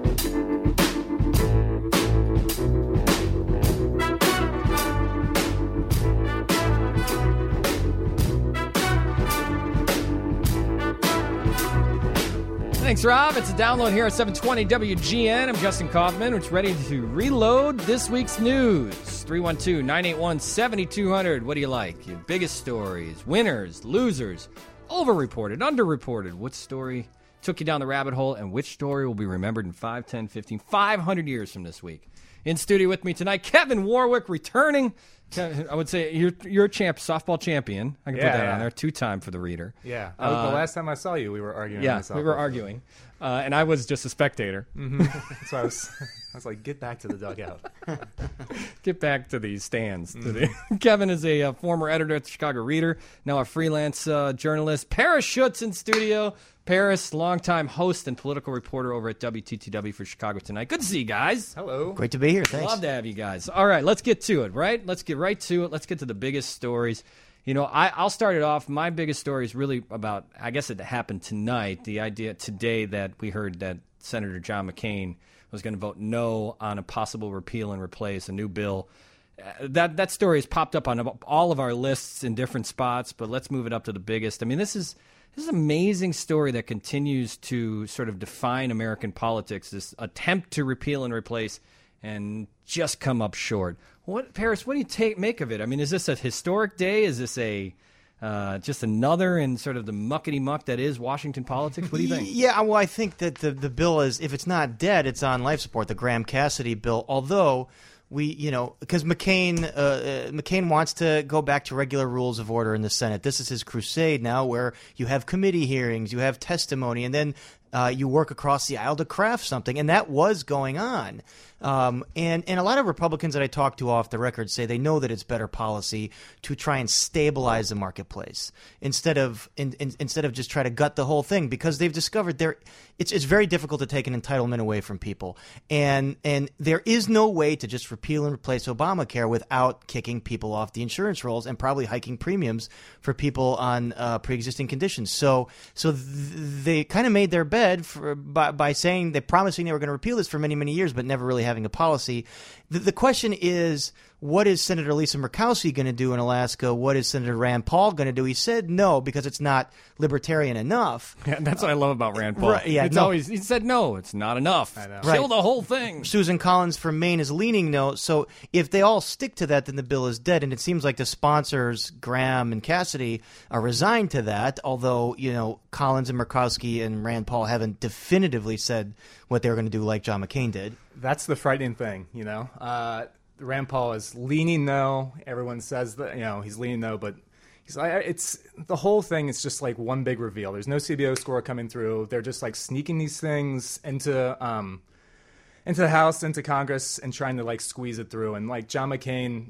Thanks, Rob. It's a download here at 720 WGN. I'm Justin Kaufman, which is ready to reload this week's news. 312-981-7200. What do you like? Your biggest stories, winners, losers, overreported, underreported. What story took you down the rabbit hole, and which story will be remembered in 5, 10, 15, 500 years from this week? In studio with me tonight, Kevin Warwick, returning. I would say you're a softball champion. I can put that on there. 2-time for the Reader. Yeah. The last time I saw you, we were arguing. Yeah, we were arguing. And I was just a spectator. Mm-hmm. So I was like, get back to the dugout. Get back to these stands. Mm-hmm. Kevin is a former editor at the Chicago Reader, now a freelance journalist. Paris Schutz in studio. Paris, longtime host and political reporter over at WTTW for Chicago Tonight. Good to see you guys. Hello. Great to be here. Thanks. Love to have you guys. All right, let's get to it, right? Let's get right to it. Let's get to the biggest stories. You know, I'll start it off. My biggest story is really about, I guess it happened tonight, the idea today that we heard that Senator John McCain was going to vote no on a possible repeal and replace, a new bill. That story has popped up on all of our lists in different spots, but let's move it up to the biggest. I mean, this is an amazing story that continues to sort of define American politics, this attempt to repeal and replace and just come up short. Paris, what do you make of it? I mean, is this a historic day? Is this just another in sort of the muckety-muck that is Washington politics? What do you think? Yeah, well, I think that the bill is, if it's not dead, it's on life support, the Graham-Cassidy bill, although because McCain wants to go back to regular rules of order in the Senate. This is his crusade now, where you have committee hearings, you have testimony, and then you work across the aisle to craft something, and that was going on. And a lot of Republicans that I talk to off the record say they know that it's better policy to try and stabilize the marketplace instead of just try to gut the whole thing, because they've discovered it's very difficult to take an entitlement away from people, and there is no way to just repeal and replace Obamacare without kicking people off the insurance rolls and probably hiking premiums for people on pre-existing conditions. So they kind of made their bed by saying they're promising they were going to repeal this for many, many years, but never really having a policy. The question is, what is Senator Lisa Murkowski going to do in Alaska? What is Senator Rand Paul going to do? He said no because it's not libertarian enough. Yeah, that's what I love about Rand Paul. Right, yeah, he said no, it's not enough. I know. Kill the whole thing. Susan Collins from Maine is leaning no. So if they all stick to that, then the bill is dead. And it seems like the sponsors, Graham and Cassidy, are resigned to that, although, Collins and Murkowski and Rand Paul haven't definitively said what they're going to do like John McCain did. That's the frightening thing, Rand Paul is leaning no. Everyone says that, he's leaning no, but he's like, it's the whole thing is just like one big reveal. There's no CBO score coming through. They're just like sneaking these things into the House, into Congress, and trying to like squeeze it through. And like John McCain,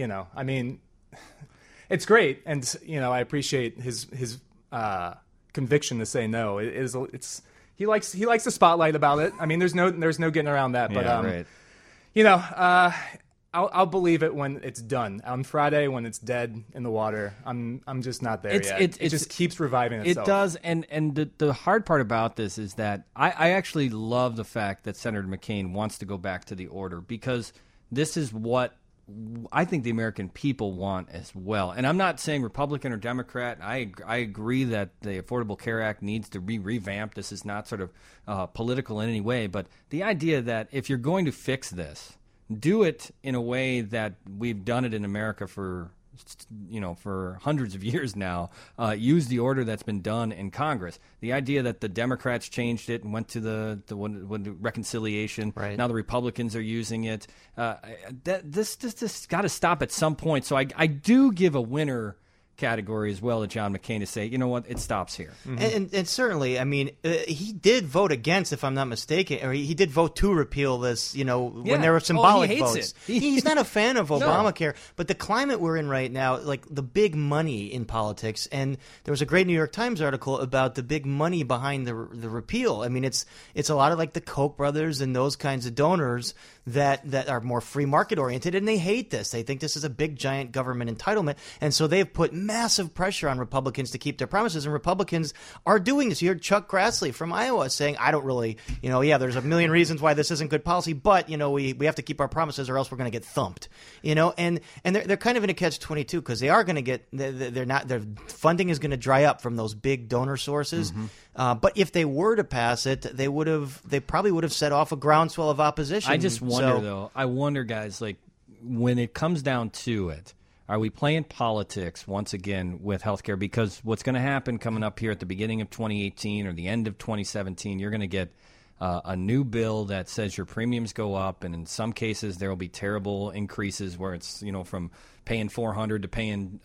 it's great, and I appreciate his conviction to say no. He likes the spotlight about it. I mean, there's no getting around that. But right. I'll believe it when it's done. On Friday, when it's dead in the water, I'm just not there yet. It just keeps reviving itself. It does, and the hard part about this is that I actually love the fact that Senator McCain wants to go back to the order, because this is what I think the American people want as well. And I'm not saying Republican or Democrat. I agree that the Affordable Care Act needs to be revamped. This is not sort of political in any way, but the idea that if you're going to fix this, do it in a way that we've done it in America for hundreds of years now. Use the order that's been done in Congress. The idea that the Democrats changed it and went to the reconciliation. Right. Now the Republicans are using it. This got to stop at some point. So I do give a winner category as well to John McCain to say, you know what, it stops here. Mm-hmm. And certainly, I mean, he did vote against, if I'm not mistaken, or he did vote to repeal this, when there were symbolic he hates votes. it. He's not a fan of Obamacare, but the climate we're in right now, like the big money in politics, and there was a great New York Times article about the big money behind the repeal. I mean, it's a lot of like the Koch brothers and those kinds of donors that are more free market oriented, and they hate this. They think this is a big giant government entitlement, and so they've put massive pressure on Republicans to keep their promises, and Republicans are doing this. You heard Chuck Grassley from Iowa saying, I don't really, there's a million reasons why this isn't good policy, but, we have to keep our promises or else we're going to get thumped, and they're kind of in a catch-22 because they are going to get, their funding is going to dry up from those big donor sources. But if they were to pass it, they probably would have set off a groundswell of opposition. I just wonder, though. I wonder, guys, like when it comes down to it, are we playing politics once again with healthcare? Because what's going to happen coming up here at the beginning of 2018 or the end of 2017, you're going to get a new bill that says your premiums go up, and in some cases there will be terrible increases where it's from paying $400 to paying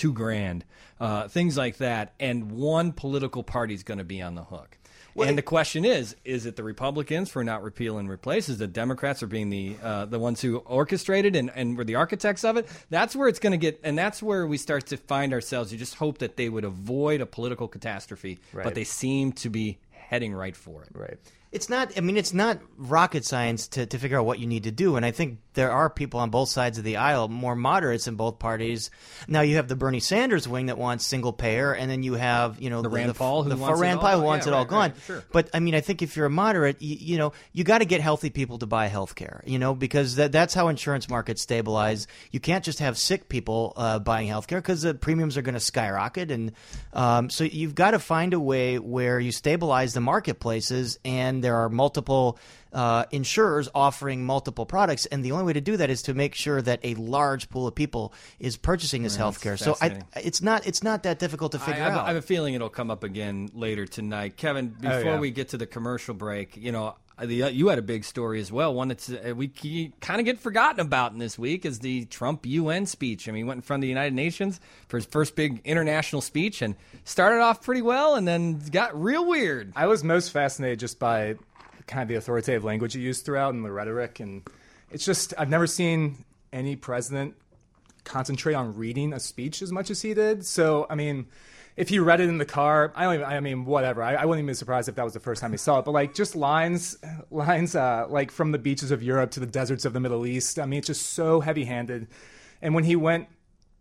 $2,000, things like that. And one political party is going to be on the hook. And the question is it the Republicans for not repeal and replace? Is the Democrats for being the ones who orchestrated and were the architects of it? That's where it's going to get, and that's where we start to find ourselves. You just hope that they would avoid a political catastrophe, but they seem to be heading right for it. Right. It's not rocket science to figure out what you need to do. And I think there are people on both sides of the aisle, more moderates in both parties. Now you have the Bernie Sanders wing that wants single payer, and then you have, the Rand Paul who wants it all gone. Sure. But I think if you're a moderate, you got to get healthy people to buy health care, because that's how insurance markets stabilize. You can't just have sick people buying health care because the premiums are going to skyrocket. And so you've got to find a way where you stabilize the marketplaces, and there are multiple insurers offering multiple products, and the only way to do that is to make sure that a large pool of people is purchasing this health care. So it's not that difficult to figure out. I have a feeling it'll come up again later tonight. Kevin, before we get to the commercial break, you had a big story as well, one that's we kind of get forgotten about in this week is the Trump UN speech. He went in front of the United Nations for his first big international speech and started off pretty well and then got real weird. I was most fascinated just by kind of the authoritative language he used throughout and the rhetoric. And it's just, I've never seen any president concentrate on reading a speech as much as he did. So, if he read it in the car, whatever. I wouldn't even be surprised if that was the first time he saw it. But just lines like from the beaches of Europe to the deserts of the Middle East. It's just so heavy-handed. And when he went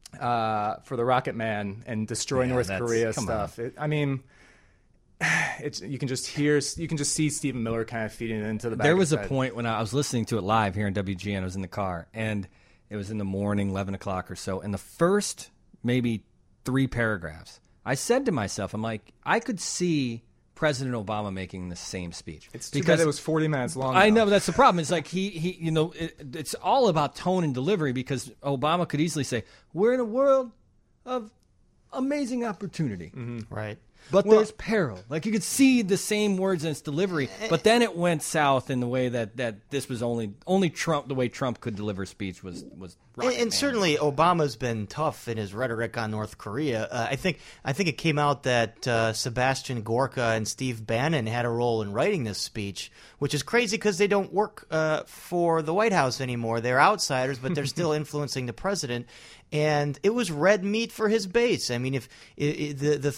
for the Rocket Man and destroy North Korea stuff, you can just see Stephen Miller kind of feeding it into the back. There was a point when I was listening to it live here in WGN. I was in the car, and it was in the morning, 11 o'clock or so. And the first maybe 3 paragraphs, I said to myself, I'm like, I could see President Obama making the same speech. It's too bad it was 40 minutes long. I know, but that's the problem. It's like it's all about tone and delivery, because Obama could easily say, we're in a world of amazing opportunity. Mm-hmm. Right. But there's peril. Like, you could see the same words in its delivery, but then it went south in the way that this was only Trump. The way Trump could deliver speech was and certainly Obama's been tough in his rhetoric on North Korea. I think it came out that Sebastian Gorka and Steve Bannon had a role in writing this speech, which is crazy because they don't work for the White House anymore. They're outsiders, but they're still influencing the president. And it was red meat for his base. If the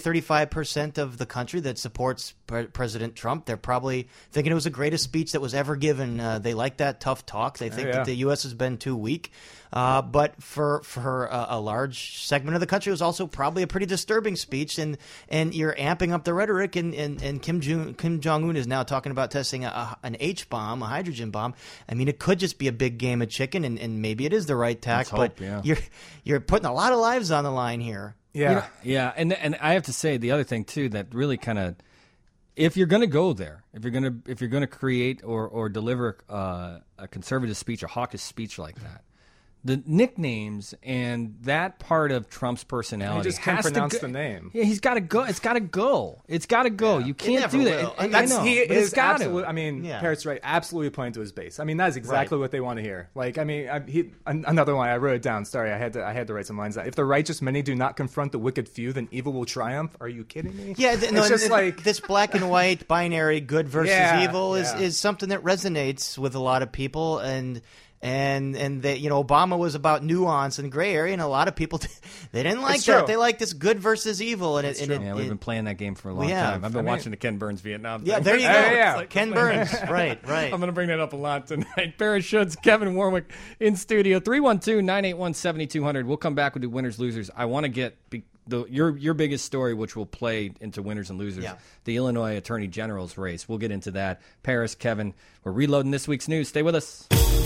30-35% of the country that supports President Trump, they're probably thinking it was the greatest speech that was ever given. They like that tough talk. They think that the U.S. has been too weak. But for a large segment of the country, it was also probably a pretty disturbing speech. And you're amping up the rhetoric. And Kim Jong-un is now talking about testing an H-bomb, a hydrogen bomb. It could just be a big game of chicken, and maybe it is the right tack. But you're putting a lot of lives on the line here. Yeah. And I have to say the other thing too that really kind of, if you're going to go there, if you're going to create or deliver a conservative speech, a hawkish speech like that, the nicknames and that part of Trump's personality. He just can't pronounce the name. Yeah, he's got to go. It's got to go. It's got to go. You can't do that. I know. He is absolutely. Yeah. Parrott's right. Absolutely playing to his base. That is exactly what they want to hear. Another one. I wrote it down. Sorry, I had to write some lines down. If the righteous many do not confront the wicked few, then evil will triumph. Are you kidding me? Yeah, it's just this black and white binary, good versus evil, is something that resonates with a lot of people. And And that, Obama was about nuance and gray area, and a lot of people they didn't like that. They like this good versus evil, and we've been playing that game for a long time. I've been watching the Ken Burns Vietnam thing. Yeah, there you go. Yeah. Ken Burns, right. I'm going to bring that up a lot tonight. Paris Schutz, Kevin Warwick in studio. 312-981-7200. We'll come back with the winners losers. I want to get your biggest story, which will play into winners and losers. Yeah. The Illinois Attorney General's race. We'll get into that. Paris, Kevin, we're reloading this week's news. Stay with us.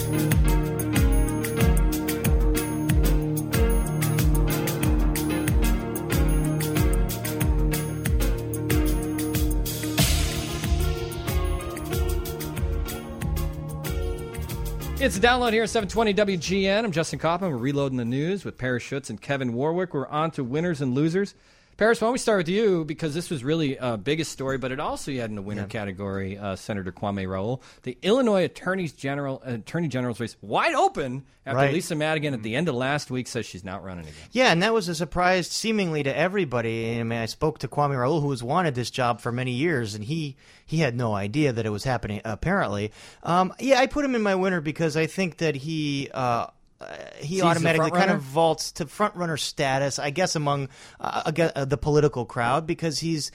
It's a download here at 720 WGN. I'm Justin Kaufman. We're reloading the news with Paris Schutz and Kevin Warwick. We're on to winners and losers. Paris, why don't we start with you, because this was really a biggest story, but it also you had in the winner category Senator Kwame Raoul. The Illinois Attorney General's race wide open after Lisa Madigan at the end of last week says she's not running again. Yeah, and that was a surprise seemingly to everybody. I mean, I spoke to Kwame Raoul, who has wanted this job for many years, and he had no idea that it was happening, apparently. I put him in my winner because I think that he automatically kind of vaults to front-runner status, I guess, among the political crowd, because he's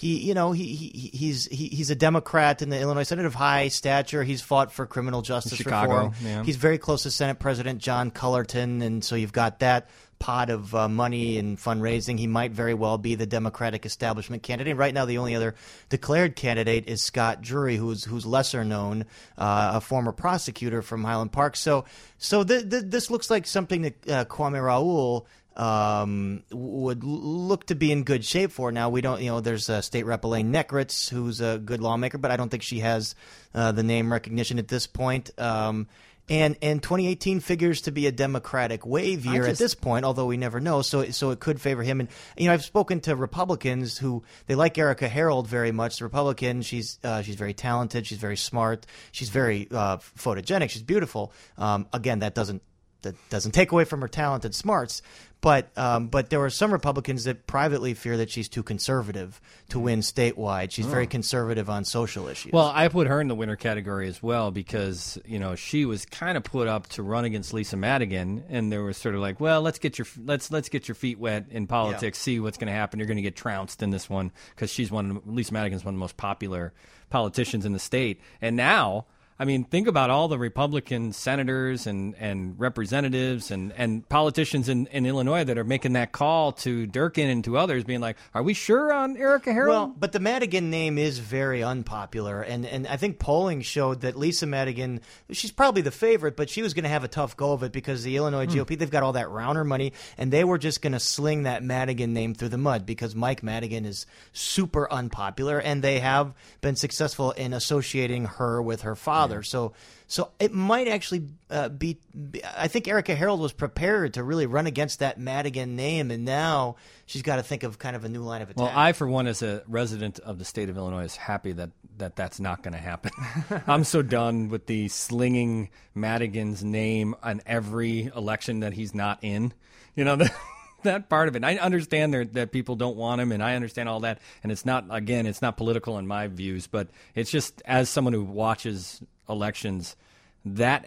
a Democrat in the Illinois Senate of high stature. He's fought for criminal justice reform. Yeah. He's very close to Senate President John Cullerton, and so you've got that pot of money and fundraising. He might very well be the Democratic establishment candidate. Right now, the only other declared candidate is Scott Drury, who's lesser known, a former prosecutor from Highland Park. So this looks like something that Kwame Raoul would look to be in good shape for. Now, we don't, there's State Rep Elaine Nekritz, who's a good lawmaker, but I don't think she has the name recognition at this point. And 2018 figures to be a Democratic wave year at this point, although we never know. So it could favor him. And I've spoken to Republicans who they like Erica Harold very much. The Republican, she's very talented, she's very smart, she's very photogenic, she's beautiful. Again, that doesn't take away from her talent and smarts. But there were some Republicans that privately fear that she's too conservative to win statewide. She's very conservative on social issues. Well, I put her in the winner category as well because, she was kind of put up to run against Lisa Madigan, and there was sort of like, well, let's get your feet wet in politics, see what's going to happen. You're going to get trounced in this one because Lisa Madigan's one of the most popular politicians in the state. And now, I mean, think about all the Republican senators and representatives and politicians in Illinois that are making that call to Durkin and to others, being like, are we sure on Erica Harold? Well, but the Madigan name is very unpopular, and I think polling showed that Lisa Madigan, she's probably the favorite, but she was going to have a tough go of it because the Illinois GOP, they've got all that Rauner money, and they were just going to sling that Madigan name through the mud because Mike Madigan is super unpopular, and they have been successful in associating her with her father. So it might actually be. I think Erica Harold was prepared to really run against that Madigan name, and now she's got to think of kind of a new line of attack. Well, I, for one, as a resident of the state of Illinois, is happy that that's not going to happen. I'm so done with the slinging Madigan's name on every election that he's not in. That part of it. I understand that people don't want him, and I understand all that. And it's not political in my views, but it's just as someone who watches elections, that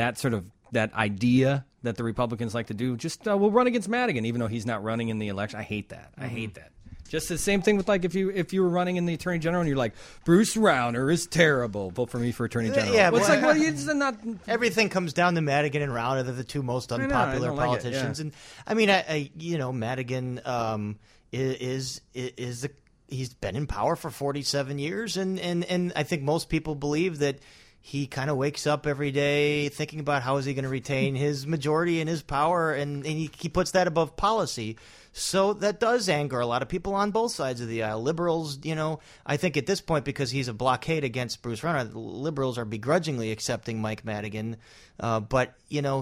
idea that the Republicans like to do, just we'll run against Madigan, even though he's not running in the election. I hate that. I hate that. Just the same thing with like if you were running in the Attorney General and you're like, Bruce Rauner is terrible, vote for me for Attorney General. Yeah, it's like, well, it's not. Everything comes down to Madigan and Rauner. They're the two most unpopular politicians. And I mean, Madigan he's been in power for 47 years, and I think most people believe that he kind of wakes up every day thinking about how is he going to retain his majority and his power, and he puts that above policy. So that does anger a lot of people on both sides of the aisle. Liberals, I think at this point, because he's a blockade against Bruce Rauner, liberals are begrudgingly accepting Mike Madigan. But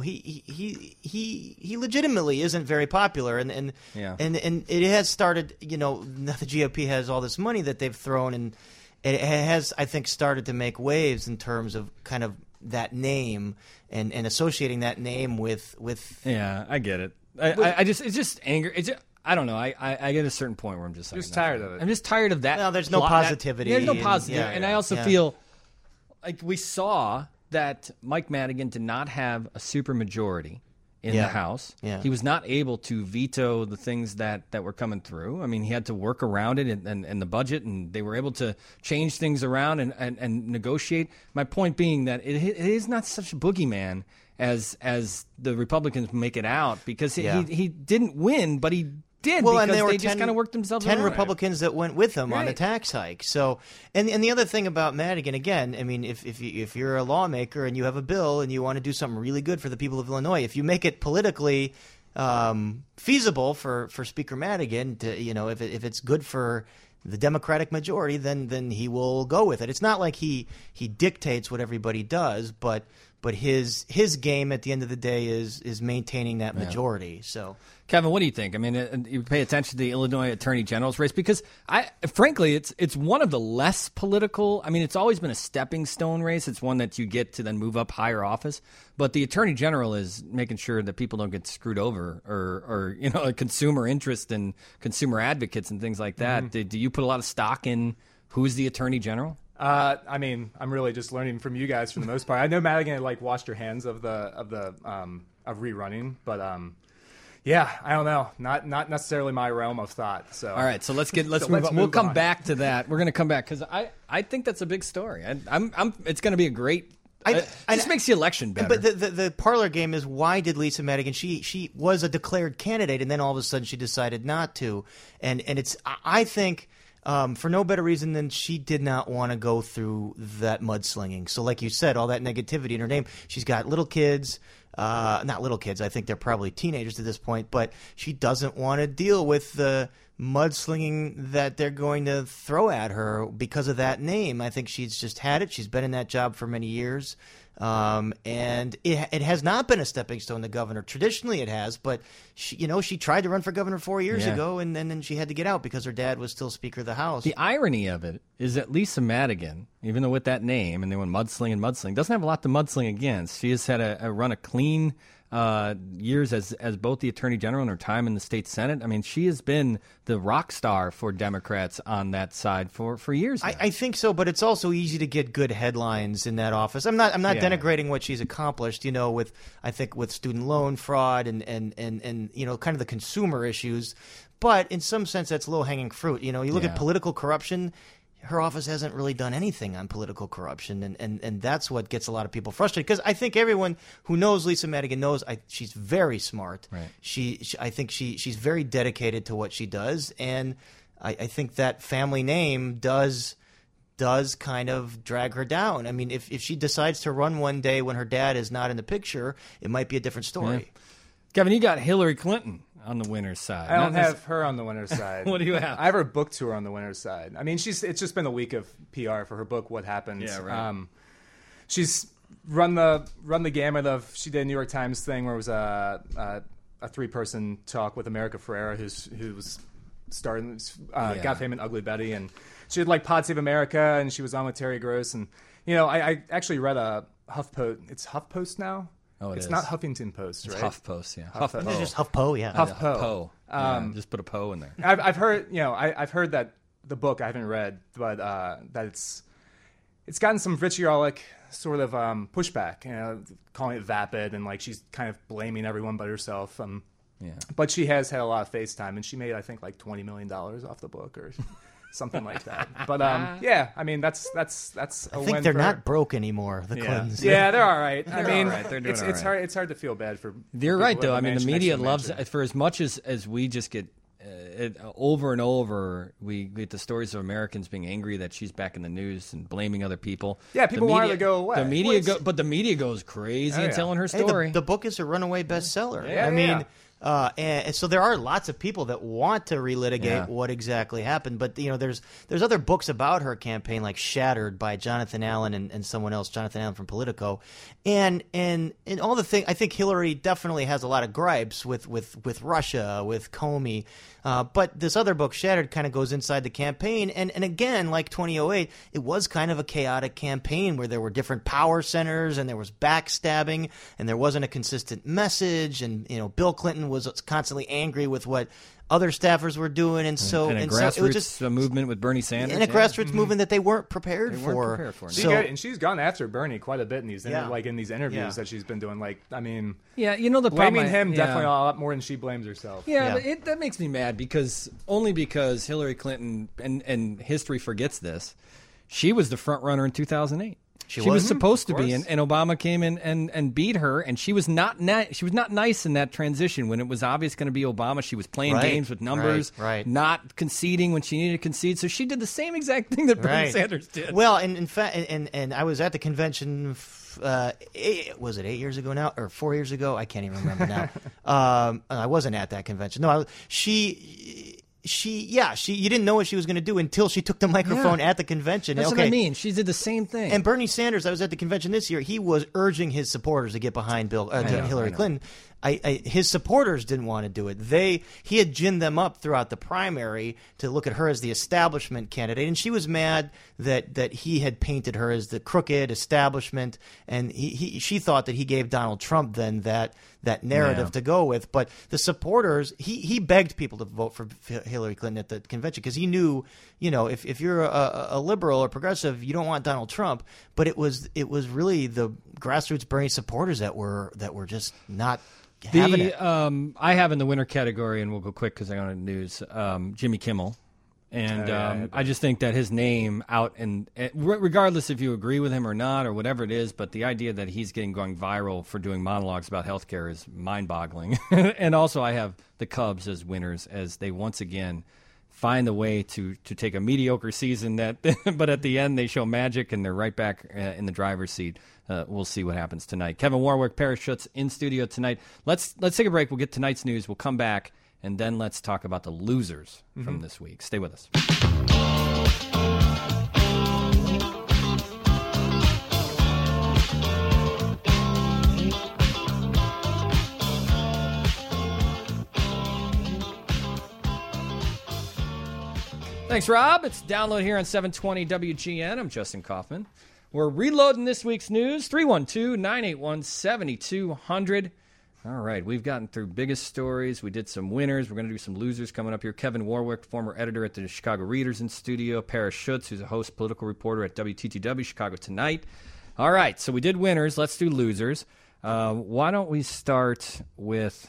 he legitimately isn't very popular, and it has started. Now the GOP has all this money that they've thrown, and it has, I think, started to make waves in terms of kind of that name and associating that name with. Yeah, I get it. It's just anger. I don't know. I get a certain point where I'm just like, tired of it. I'm just tired of that. No, there's no positivity. There's no positivity, and I also feel like we saw that Mike Madigan did not have a supermajority in Yeah. the House. Yeah. He was not able to veto the things that were coming through. I mean, he had to work around it and the budget, and they were able to change things around and negotiate. My point being that it is not such a boogeyman as the Republicans make it out, because Yeah. he didn't win, but he did, Well, because and there were they just kind of worked themselves 10 around. Republicans that went with him on the Right. tax hike. So, and the other thing about Madigan, again, I mean, if you're a lawmaker and you have a bill and you want to do something really good for the people of Illinois, if you make it politically feasible for Speaker Madigan to, if it's good for the Democratic majority, then he will go with it. It's not like he dictates what everybody does, but his game at the end of the day is maintaining that majority. So. Kevin, what do you think? I mean, you pay attention to the Illinois Attorney General's race, because frankly, it's one of the less political. I mean, it's always been a stepping stone race. It's one that you get to then move up higher office. But the Attorney General is making sure that people don't get screwed over, or a consumer interest and consumer advocates and things like that. Do you put a lot of stock in who's the Attorney General? I mean, I'm really just learning from you guys for the most part. I know Madigan washed her hands of rerunning, but yeah, I don't know. Not necessarily my realm of thought. So all right, so let's move on. We'll come back to that. We're going to come back, because I think that's a big story. It's going to be a great. It just makes the election better. But the parlor game is, why did Lisa Madigan? She was a declared candidate, and then all of a sudden she decided not to. And it's, I think, for no better reason than she did not want to go through that mudslinging. So, like you said, all that negativity in her name. She's got little kids. Not little kids. I think they're probably teenagers at this point. But she doesn't want to deal with the mudslinging that they're going to throw at her because of that name. I think she's just had it. She's been in that job for many years. And it has not been a stepping stone to governor. Traditionally it has, but she tried to run for governor 4 years ago, and then she had to get out because her dad was still Speaker of the House. The irony of it is that Lisa Madigan, even though with that name, and they went mudslinging, doesn't have a lot to mudsling against. She has had a run of clean years as both the Attorney General and her time in the state Senate. I mean, she has been the rock star for Democrats on that side for years now. I think so, but it's also easy to get good headlines in that office. I'm not denigrating what she's accomplished, with student loan fraud and kind of the consumer issues. But in some sense, that's low-hanging fruit. You look at political corruption. Her office hasn't really done anything on political corruption, and that's what gets a lot of people frustrated. Because I think everyone who knows Lisa Madigan knows she's very smart. Right. I think she's very dedicated to what she does, and I think that family name does kind of drag her down. I mean, if she decides to run one day when her dad is not in the picture, it might be a different story. Yeah. Kevin, you got Hillary Clinton on the winner's side. I don't have her on the winner's side. What do you have? I have her book tour on the winner's side. I mean, it's just been a week of PR for her book, What Happens. Yeah, right. She's run the gamut of. She did a New York Times thing where it was a 3-person talk with America Ferrera, who was starting got famous in Ugly Betty, and she did Pod Save America, and she was on with Terry Gross, and I actually read a HuffPost. It's HuffPost now. Oh, it's not Huffington Post, right? It's HuffPost, yeah. HuffPost. It's just HuffPo, yeah. HuffPo. Just put a po in there. I've heard, I've heard that the book I haven't read, but that it's gotten some vitriolic sort of pushback, calling it vapid, and she's kind of blaming everyone but herself. But she has had a lot of face time, and she made, I think, $20 million off the book or something like that. But I mean, that's a I win think they're for not broke anymore, the Clintons. Yeah, they're all right. I mean, all right. They're doing it's all right. hard to feel bad for. You're people right, who though. have a I mean, the mansion media next to a loves mansion. for as much as we just get it, over and over. We get the stories of Americans being angry that she's back in the news and blaming other people. Yeah, people want her to go away. The media, but the media goes crazy in telling her story. The book is a runaway bestseller. Yeah, I mean. And so there are lots of people that want to relitigate what exactly happened, but there's other books about her campaign, like Shattered by Jonathan Allen and someone else, Jonathan Allen from Politico, and all the thing. I think Hillary definitely has a lot of gripes with Russia, with Comey, but this other book, Shattered, kind of goes inside the campaign, and again, like 2008, it was kind of a chaotic campaign where there were different power centers and there was backstabbing and there wasn't a consistent message, and Bill Clinton was constantly angry with what other staffers were doing, and so a it grassroots was just movement with Bernie Sanders, and a grassroots movement that they weren't prepared for. And she's gone after Bernie quite a bit in these interviews that she's been doing. Like, I mean, the problem, blaming him definitely a lot more than she blames herself. Yeah, that makes me mad because Hillary Clinton and history forgets this. She was the front runner in 2008. She was supposed to be, and Obama came in and beat her, and she was not nice in that transition when it was obvious going to be Obama. She was playing games with numbers, not conceding when she needed to concede. So she did the same exact thing that Bernie Sanders did. Well, and in fact, and I was at the convention. Was it 8 years ago now or 4 years ago? I can't even remember now. I wasn't at that convention. No, she you didn't know what she was going to do until she took the microphone at the convention. That's what I mean. She did the same thing. And Bernie Sanders, I was at the convention this year, he was urging his supporters to get behind Hillary Clinton. His supporters didn't want to do it. He had ginned them up throughout the primary to look at her as the establishment candidate, and she was mad that he had painted her as the crooked establishment, and she thought that he gave Donald Trump then that narrative to go with. But the supporters, he begged people to vote for Hillary Clinton at the convention because he knew, if you're a liberal or progressive, you don't want Donald Trump. But it was really the grassroots Bernie supporters that were just not. I have in the winner category, and we'll go quick because I got the news, Jimmy Kimmel. And I just think that his name out, and regardless if you agree with him or not or whatever it is, but the idea that he's going viral for doing monologues about healthcare is mind-boggling. And also I have the Cubs as winners as they once again find a way to take a mediocre season but at the end they show magic and they're right back in the driver's seat. We'll see what happens tonight. Kevin Warwick, Paris Schutz in studio tonight. Let's take a break. We'll get tonight's news. We'll come back, and then let's talk about the losers from this week. Stay with us. Thanks, Rob. It's Download here on 720 WGN. I'm Justin Kaufman. We're reloading this week's news, 312-981-7200. All right, we've gotten through biggest stories. We did some winners. We're going to do some losers coming up here. Kevin Warwick, former editor at the Chicago Readers in studio. Paris Schutz, who's a host, political reporter at WTTW Chicago Tonight. All right, so we did winners. Let's do losers. Why don't we start with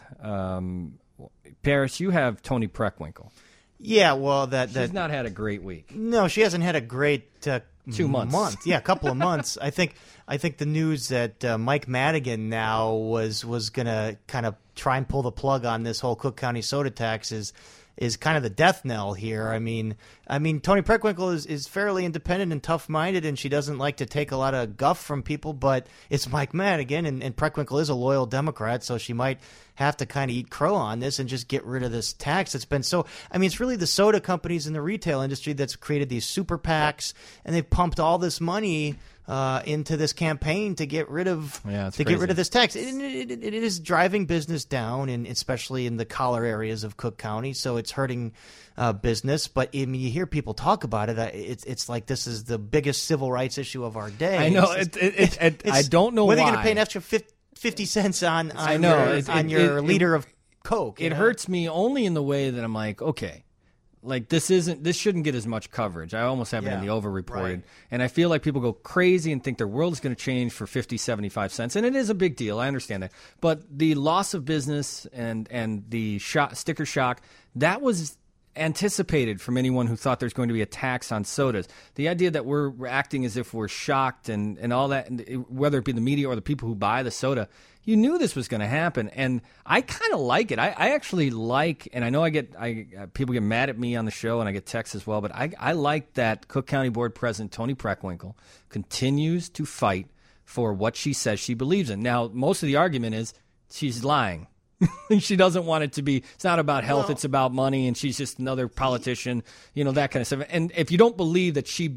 Paris? You have Toni Preckwinkle. Yeah, well, she's not had a great week. No, she hasn't had a great 2 months. Yeah, a couple of months. I think the news that Mike Madigan now was going to kind of try and pull the plug on this whole Cook County soda tax is kind of the death knell here. I mean, Toni Preckwinkle is fairly independent and tough-minded, and she doesn't like to take a lot of guff from people, but it's Mike Madigan, and Preckwinkle is a loyal Democrat, so she might have to kind of eat crow on this and just get rid of this tax. It's really the soda companies in the retail industry that's created these super PACs, and they've pumped all this money into this campaign to get rid of this tax. It is driving business down, and especially in the collar areas of Cook County. So it's hurting business. But you hear people talk about it. It's like this is the biggest civil rights issue of our day. I know. I don't know why. When are they going to pay an extra 50 cents on your liter of Coke? It hurts me only in the way that I'm like, okay. Like this shouldn't get as much coverage. I almost have it in the over-reported. Right. And I feel like people go crazy and think their world is going to change for 50, 75 cents. And it is a big deal. I understand that. But the loss of business and the sticker shock, that was anticipated from anyone who thought there's going to be a tax on sodas. The idea that we're acting as if we're shocked and all that, and whether it be the media or the people who buy the soda, you knew this was going to happen, and I kind of like it. I actually like, and I know people get mad at me on the show, and I get texts as well, but I like that Cook County Board President Toni Preckwinkle continues to fight for what she says she believes in. Now, most of the argument is she's lying. She doesn't want it to be. It's not about health. It's about money, and she's just another politician. That kind of stuff. And if you don't believe that she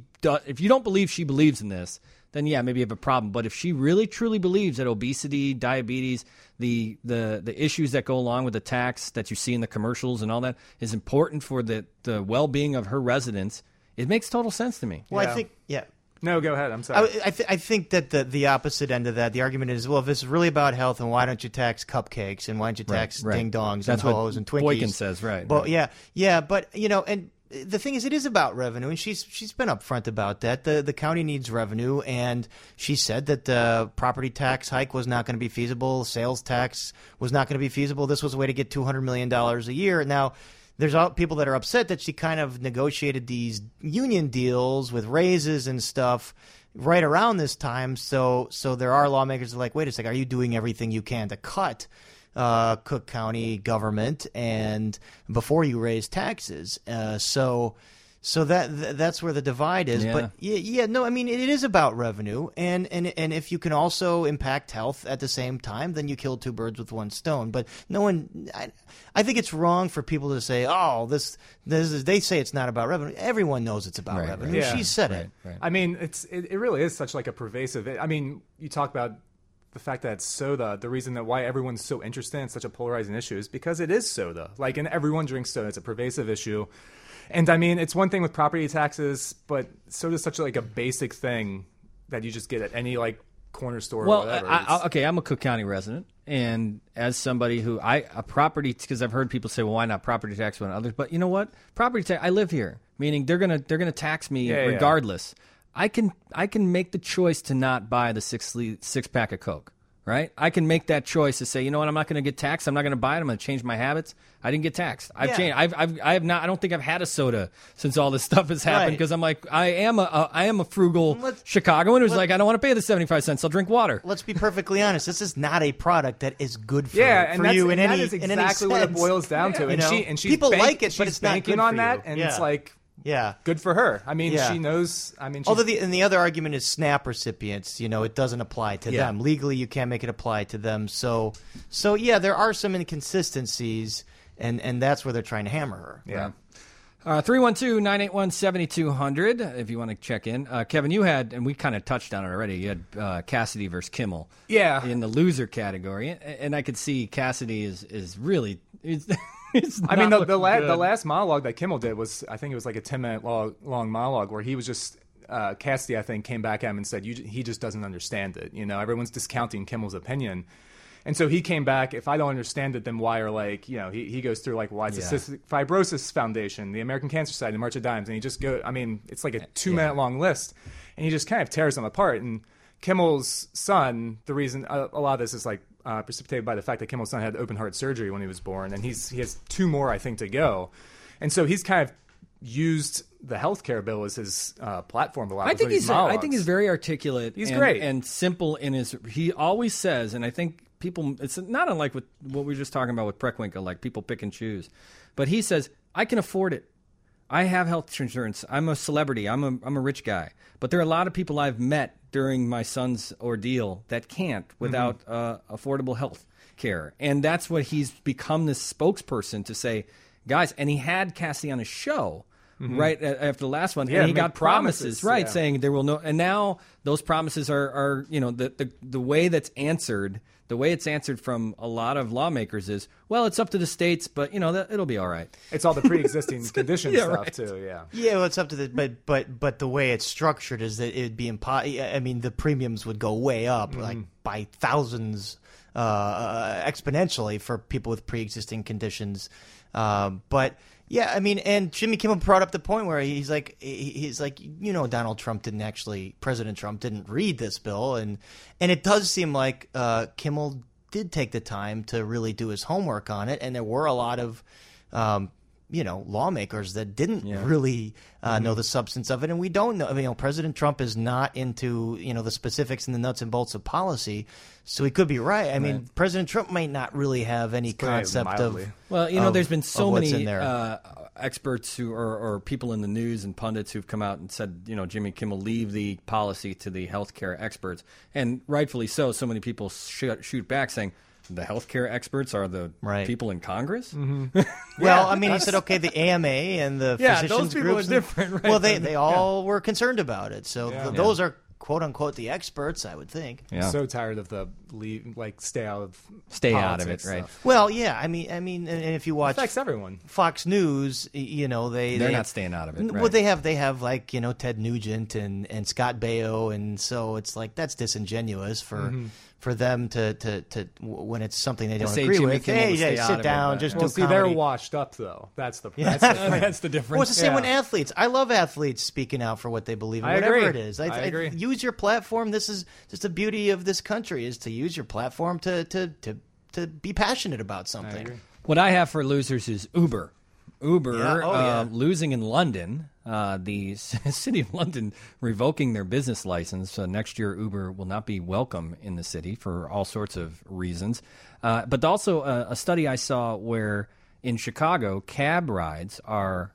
believes in this, then yeah, maybe you have a problem. But if she really truly believes that obesity, diabetes, the issues that go along with the tax that you see in the commercials and all that is important for the well-being of her residents, it makes total sense to me. Well, I think No, go ahead. I'm sorry. I think that the opposite end of that, the argument is, well, if it's really about health, then why don't you tax cupcakes and why don't you tax ding-dongs That's and ho-hos and Twinkies? Boykin says, right. But yeah, but and the thing is, it is about revenue, and she's been upfront about that. The county needs revenue, and she said that the property tax hike was not going to be feasible, sales tax was not going to be feasible. This was a way to get $200 million a year. Now, there's people that are upset that she kind of negotiated these union deals with raises and stuff right around this time. So there are lawmakers that are like, wait a second, are you doing everything you can to cut Cook County government and before you raise taxes? So that's where the divide is. Yeah. But no, I mean, it is about revenue, and if you can also impact health at the same time, then you kill two birds with one stone. But no one, I think it's wrong for people to say, oh, this is, they say it's not about revenue. Everyone knows it's about revenue. Right. Yeah. She said it. Right. I mean, it really is such like a pervasive. I mean, you talk about the fact that soda, the reason that why everyone's so interested in such a polarizing issue is because it is soda. Like, and everyone drinks soda. It's a pervasive issue. And I mean, it's one thing with property taxes, but soda is such like a basic thing that you just get at any like corner store or whatever. Okay, I'm a Cook County resident, and as somebody who a property, because I've heard people say, well, why not property tax when others? But you know what? Property tax. I live here, meaning they're gonna tax me regardless. I can make the choice to not buy the six pack of Coke. Right? I can make that choice to say, you know what, I'm not going to get taxed. I'm not going to buy it. I'm going to change my habits. I didn't get taxed. I've changed. I have not. I don't think I've had a soda since all this stuff has happened because I'm like, I am a frugal Chicagoan who's like, I don't want to pay the 75 cents. I'll drink water. Let's be perfectly honest. This is not a product that is good for, you in any that is exactly what it boils down to. And she's people like it, but it's not banking good on for that, you. and it's like. Yeah, good for her. I mean, she knows. I mean, although the other argument is SNAP recipients. You know, it doesn't apply to them legally. You can't make it apply to them. So yeah, there are some inconsistencies, and that's where they're trying to hammer her. Yeah. 312-981-7200 if you want to check in. Kevin, you had, and we kind of touched on it already, you had Cassidy versus Kimmel in the loser category. And I could see Cassidy is really... I mean, the last monologue that Kimmel did was, I think it was like a 10-minute long monologue where he was just, Cassidy, I think, came back at him and said, he just doesn't understand it. You know, everyone's discounting Kimmel's opinion. And so he came back, if I don't understand it, then why are like, you know, he goes through like why it's the Cystic Fibrosis Foundation, the American Cancer Society, the March of Dimes, and he just I mean, it's like a 2-minute long list, and he just kind of tears them apart. And Kimmel's son, the reason a lot of this is like, precipitated by the fact that Kimmel's son had open heart surgery when he was born, and he has 2 more, I think, to go. And so he's kind of used the healthcare bill as his platform a lot. I think he's very articulate. He's great and simple in his. He always says, and I think people. It's not unlike with what we were just talking about with Preckwinkle, like people pick and choose. But he says, I can afford it. I have health insurance. I'm a celebrity. I'm a rich guy. But there are a lot of people I've met during my son's ordeal that can't without affordable health care. And that's what he's become, this spokesperson to say, guys, and he had Cassie on his show right after the last one, and he got promises, saying there will no, and now those promises are you know, the way that's answered. The way it's answered from a lot of lawmakers is, well, it's up to the states, but you know it'll be all right. It's all the pre-existing condition stuff too. Yeah, well, it's up to the but the way it's structured is that it'd be I mean, the premiums would go way up, like by thousands, exponentially for people with pre-existing conditions. But yeah, I mean, and Jimmy Kimmel brought up the point where he's like, you know, President Trump didn't read this bill, and it does seem like Kimmel did take the time to really do his homework on it, and there were a lot of you know, lawmakers that didn't really know the substance of it, and we don't know. I mean, you know, President Trump is not into, you know, the specifics and the nuts and bolts of policy, so he could be right. I mean, President Trump might not really have any concept of. Well, you know, there's been so many experts who or people in the news and pundits who've come out and said, you know, Jimmy Kimmel, leave the policy to the healthcare experts, and rightfully so. So many people shoot back saying, the healthcare experts are the people in Congress? Well, I mean, he said, okay, the AMA and the physicians those people groups. Are different, right? Well, they all were concerned about it. So those are quote unquote the experts, I would think. Yeah. So tired of the stay out of it, right? Stuff. Well, yeah, I mean, and if you watch Affects everyone. Fox News, They're they not staying out of it. Well, Right. they have like Ted Nugent and Scott Baio, and so it's like that's disingenuous for them to when it's something they don't say agree Jimmy with. Kimmel to Hey, stay out sit of it, down, but- just Well, do see, comedy. they're washed up though. That's the Yeah. That's the difference. Well, it's the same Yeah. with athletes. I love athletes speaking out for what they believe in, I whatever agree. it is. I agree. Use your platform. This is just the beauty of this country is to use your platform to be passionate about something. What I have for losers is Uber. Uber Yeah. Oh, yeah. losing in London. The city of London revoking their business license. Next year, Uber will not be welcome in the city for all sorts of reasons. But also a study I saw where in Chicago, cab rides are,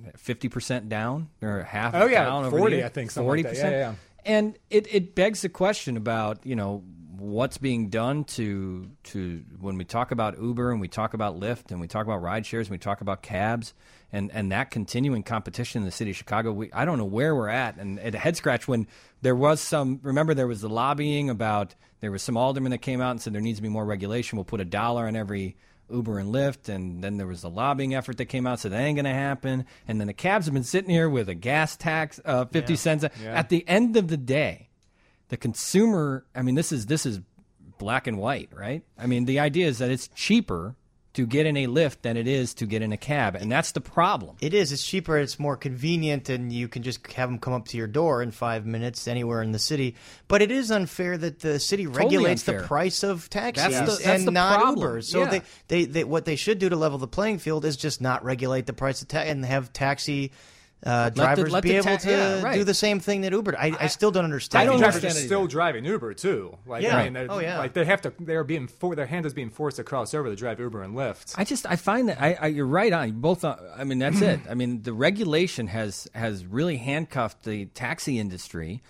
50% down? Or half Oh, yeah, down over 40, the year? I think, something like that. 40%? Yeah. And it begs the question about, what's being done to when we talk about Uber and we talk about Lyft and we talk about ride shares and we talk about cabs and that continuing competition in the city of Chicago. I don't know where we're at. And a head scratch when there was there was the lobbying about, there was some alderman that came out and said there needs to be more regulation. We'll put $1 on every Uber and Lyft, and then there was the lobbying effort that came out, so that ain't going to happen. And then the cabs have been sitting here with a gas tax, 50 cents. Yeah. At the end of the day, the consumer, this is black and white, right? The idea is that it's cheaper to get in a Lyft than it is to get in a cab, and that's the problem. It is. It's cheaper. It's more convenient, and you can just have them come up to your door in 5 minutes anywhere in the city. But it is unfair that the city regulates unfair. the price of taxis That's and the not problem. Uber. So Yeah. they what they should do to level the playing field is just not regulate the price of taxi and have taxi drivers let be the able to yeah, right. do the same thing that Uber. I still don't understand. I don't Drivers understand are it still either. driving Uber too. Yeah. They're, Oh, yeah. Like their hand is being forced to cross over to drive Uber and Lyft. I find that you're right on both. That's it. The regulation has really handcuffed the taxi industry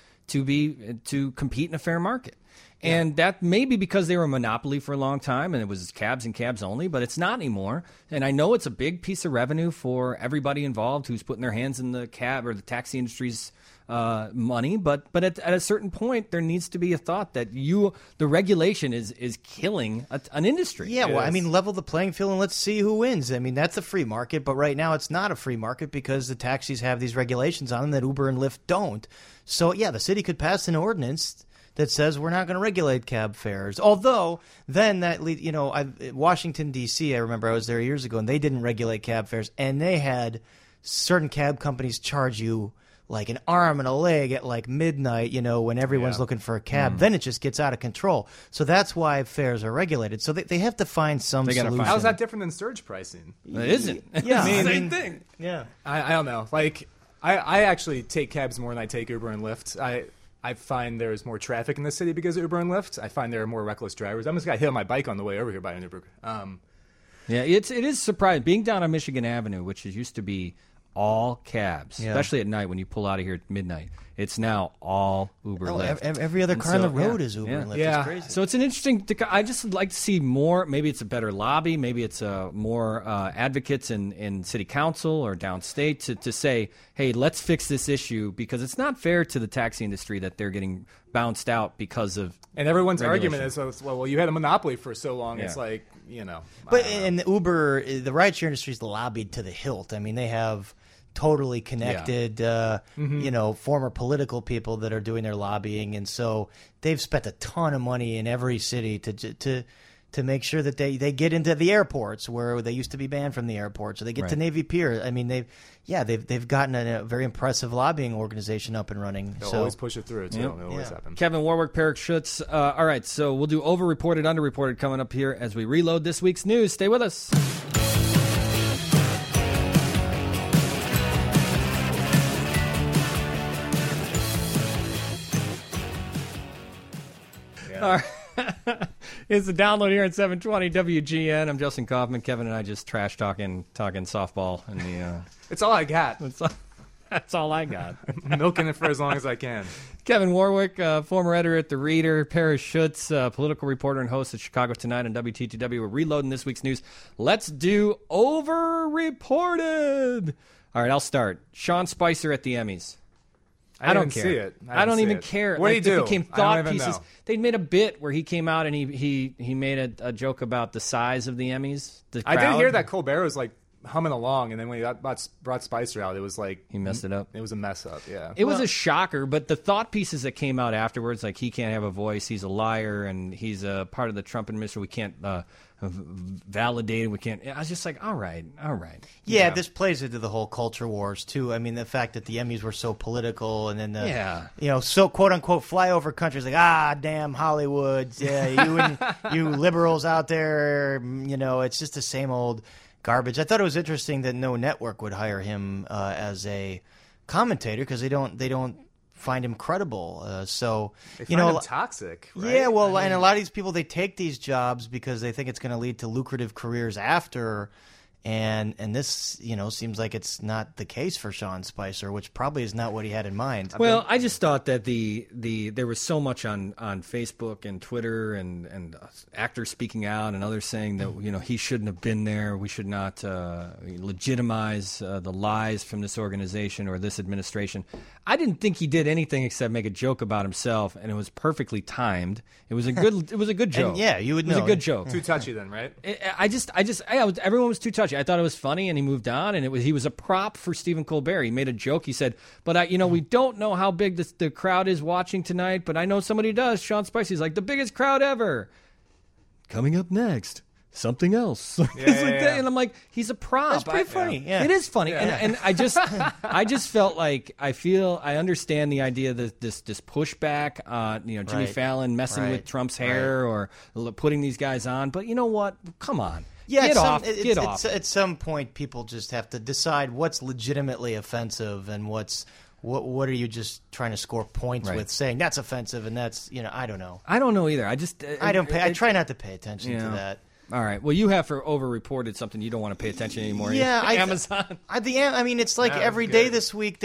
to compete in a fair market. And that may be because they were a monopoly for a long time and it was cabs and cabs only, but it's not anymore. And I know it's a big piece of revenue for everybody involved who's putting their hands in the cab or the taxi industry's money. But at a certain point, there needs to be a thought that the regulation is killing an industry. Yeah, well, Yes. level the playing field and let's see who wins. That's a free market, but right now it's not a free market because the taxis have these regulations on them that Uber and Lyft don't. So, yeah, the city could pass an ordinance that says we're not going to regulate cab fares. Although, then Washington, D.C., I remember I was there years ago, and they didn't regulate cab fares, and they had certain cab companies charge you like an arm and a leg at like midnight, when everyone's looking for a cab. Then it just gets out of control. So that's why fares are regulated. So they have to find some They gotta solution. find- How's that different than surge pricing? It isn't. Yeah, Same thing. Yeah. I don't know. Like I actually take cabs more than I take Uber and Lyft. I find there's more traffic in the city because of Uber and Lyft. I find there are more reckless drivers. I almost got hit on my bike on the way over here by an Uber. Yeah, it is surprising. Being down on Michigan Avenue, which used to be all cabs, Yeah. especially at night when you pull out of here at midnight. It's now all Uber Oh, Lyft. every other And car on so- the road yeah, is Uber yeah. and Lyft. Yeah. It's crazy. So it's an interesting. I just like to see more. Maybe it's a better lobby. Maybe it's more advocates in city council or downstate to say, hey, let's fix this issue because it's not fair to the taxi industry that they're getting bounced out because of. And everyone's regulation. argument is, well, you had a monopoly for so long. Yeah. It's like, But I don't know. in Uber, the rideshare industry is lobbied to the hilt. They have totally connected, former political people that are doing their lobbying, and so they've spent a ton of money in every city to make sure that they get into the airports where they used to be banned from the airports, or they get to Right. Navy Pier. They've gotten a very impressive lobbying organization up and running. They'll So always push it through, too. Yep. It'll always Yeah. happen. Kevin Warwick, Perek Schutz. All right, so we'll do overreported, underreported coming up here as we reload this week's news. Stay with us. All right. It's the download here at 720 WGN. I'm Justin Kaufman. Kevin and I just trash talking softball. And It's all I got. that's all I got. Milking it for as long as I can. Kevin Warwick, former editor at The Reader, Perek Schutz, political reporter and host at Chicago Tonight on WTTW. We're reloading this week's news. Let's do overreported. All right, I'll start. Sean Spicer at the Emmys. I don't didn't care. see it. I don't didn't see even it. care. What Like, did he they do? became I don't thought even pieces. know. They made a bit where he came out and he made a joke about the size of the Emmys. The I did crowd. hear that Colbert was like humming along, and then when he brought Spicer out, it was like He messed it up. It was a mess up. Yeah. It was a shocker, but the thought pieces that came out afterwards, like he can't have a voice, he's a liar, and he's a part of the Trump administration. We can't validate it. We can't. I was just like, all right. Yeah, this plays into the whole culture wars too. I mean, the fact that the Emmys were so political, and then so quote unquote flyover countries like damn Hollywood, you liberals out there, it's just the same old garbage. I thought it was interesting that no network would hire him as a commentator because they don't find him credible. So They find him toxic. Right? Yeah, well, and a lot of these people, they take these jobs because they think it's going to lead to lucrative careers after. And this, seems like it's not the case for Sean Spicer, which probably is not what he had in mind. Well, I just thought that there was so much on Facebook and Twitter and actors speaking out and others saying that he shouldn't have been there. We should not legitimize the lies from this organization or this administration. I didn't think he did anything except make a joke about himself, and it was perfectly timed. It was a good joke. And yeah, you would know. It was a good joke. Too touchy then, right? Everyone was too touchy. I thought it was funny, and he moved on. And he was a prop for Stephen Colbert. He made a joke. He said, "But we don't know how big the crowd is watching tonight. But I know somebody does." Sean Spicer's like the biggest crowd ever. Coming up next, something else. Yeah. And I'm like, he's a prop. That's pretty funny. Yeah. It is funny, and I just felt like I understand the idea that this pushback, Jimmy Right. Fallon messing Right. with Trump's hair or putting these guys on, but you know what? Come on. Yeah, Get off. At some point, people just have to decide what's legitimately offensive and what are you just trying to score points Right. with, saying that's offensive and that's I don't know. I don't know either. I try not to pay attention to that. All right. Well, you have over-reported something you don't want to pay attention anymore. Yeah, Amazon. It's like That every was day good. this week,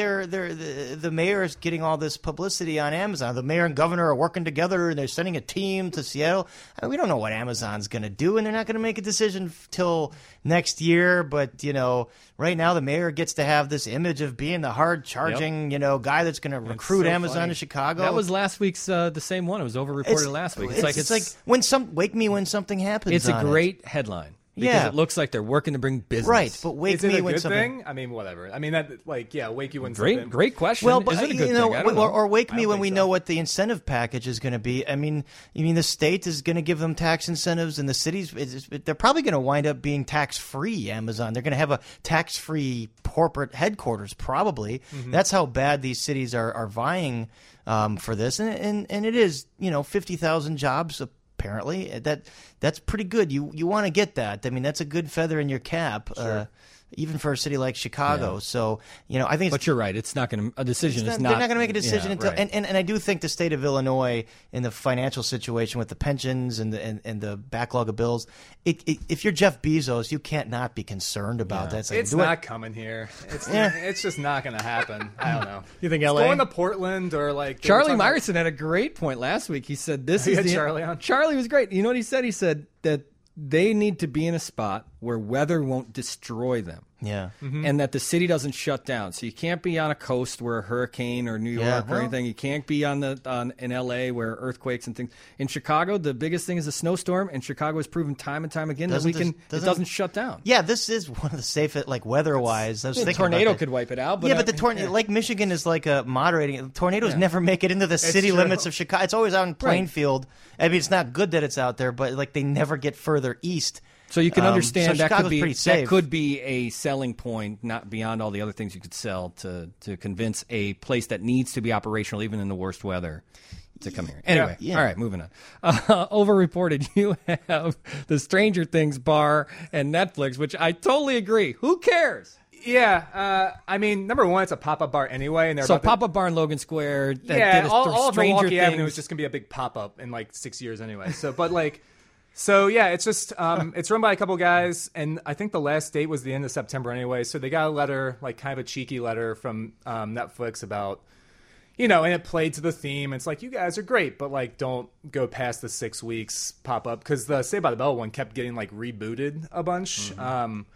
the mayor is getting all this publicity on Amazon. The mayor and governor are working together, and they're sending a team to Seattle. We don't know what Amazon's going to do, and they're not going to make a decision till next year. But right now, the mayor gets to have this image of being the hard-charging, guy that's going to recruit so Amazon funny. to Chicago. That was last week's the same one. It was over-reported last week. It's like wake me when something happens. It's a on it. great headline. Because Yeah. it looks like they're working to bring business. Right, but wake Is it me a when good something. thing? I mean, whatever. I mean, that wake you when Great, something. great question. Well, but is it a good thing? I don't know. or wake I me don't when think we so. know what the incentive package is going to be. I mean, the state is going to give them tax incentives, and the cities they're probably going to wind up being tax free. Amazon, they're going to have a tax free corporate headquarters. Probably that's how bad these cities are vying for this, and it is 50,000 jobs. Apparently, that's pretty good. You want to get that. I mean, that's a good feather in your cap, even for a city like Chicago. Yeah. So, I think. But you're right. It's not going to. A decision is not. They're not going to make a decision yeah, until. right. And I do think the state of Illinois, in the financial situation with the pensions and the backlog of bills, if you're Jeff Bezos, you can't not be concerned about that. It's not coming here. It's just not going to happen. I don't know. You think It's LA? going to Portland or like they were Charlie talking about- Myerson had a great point last week. He said, "This You is had the Charlie on? Charlie was great. You know what he said? He said that they need to be in a spot where weather won't destroy them." Yeah. And that the city doesn't shut down, so you can't be on a coast where a hurricane or New York Yeah, or well- anything. You can't be in L.A. where earthquakes and things. In Chicago, the biggest thing is a snowstorm, and Chicago has proven time and time again Doesn't that it doesn't shut down. Yeah, this is one of the safest, like weather-wise. I was A thinking about tornado that. could wipe it out. But Yeah, but the tornado, Lake Michigan is like a moderating. Tornadoes never make it into the city true. limits of Chicago. It's always out in Plainfield. I mean, it's not good that it's out there, but like they never get further east. So you can So understand that Chicago's pretty that safe. could be a selling point, not beyond all the other things you could sell to convince a place that needs to be operational even in the worst weather to come here. Anyway, Yeah. all right, moving on. Overreported, you have the Stranger Things bar and Netflix, which I totally agree. Who cares? Yeah, I mean, number one, it's a pop-up bar anyway, and they're So about to- pop-up bar in Logan Square. That yeah, did all of Stranger Milwaukee Avenue Things. is just gonna be a big pop-up in like 6 years anyway. So, but like, so yeah, it's just it's run by a couple guys, and I think the last date was the end of September anyway. So they got a letter, like kind of a cheeky letter from Netflix about, and it played to the theme. It's like, you guys are great, but like don't go past the 6 weeks pop-up, because the Saved by the Bell one kept getting like rebooted a bunch.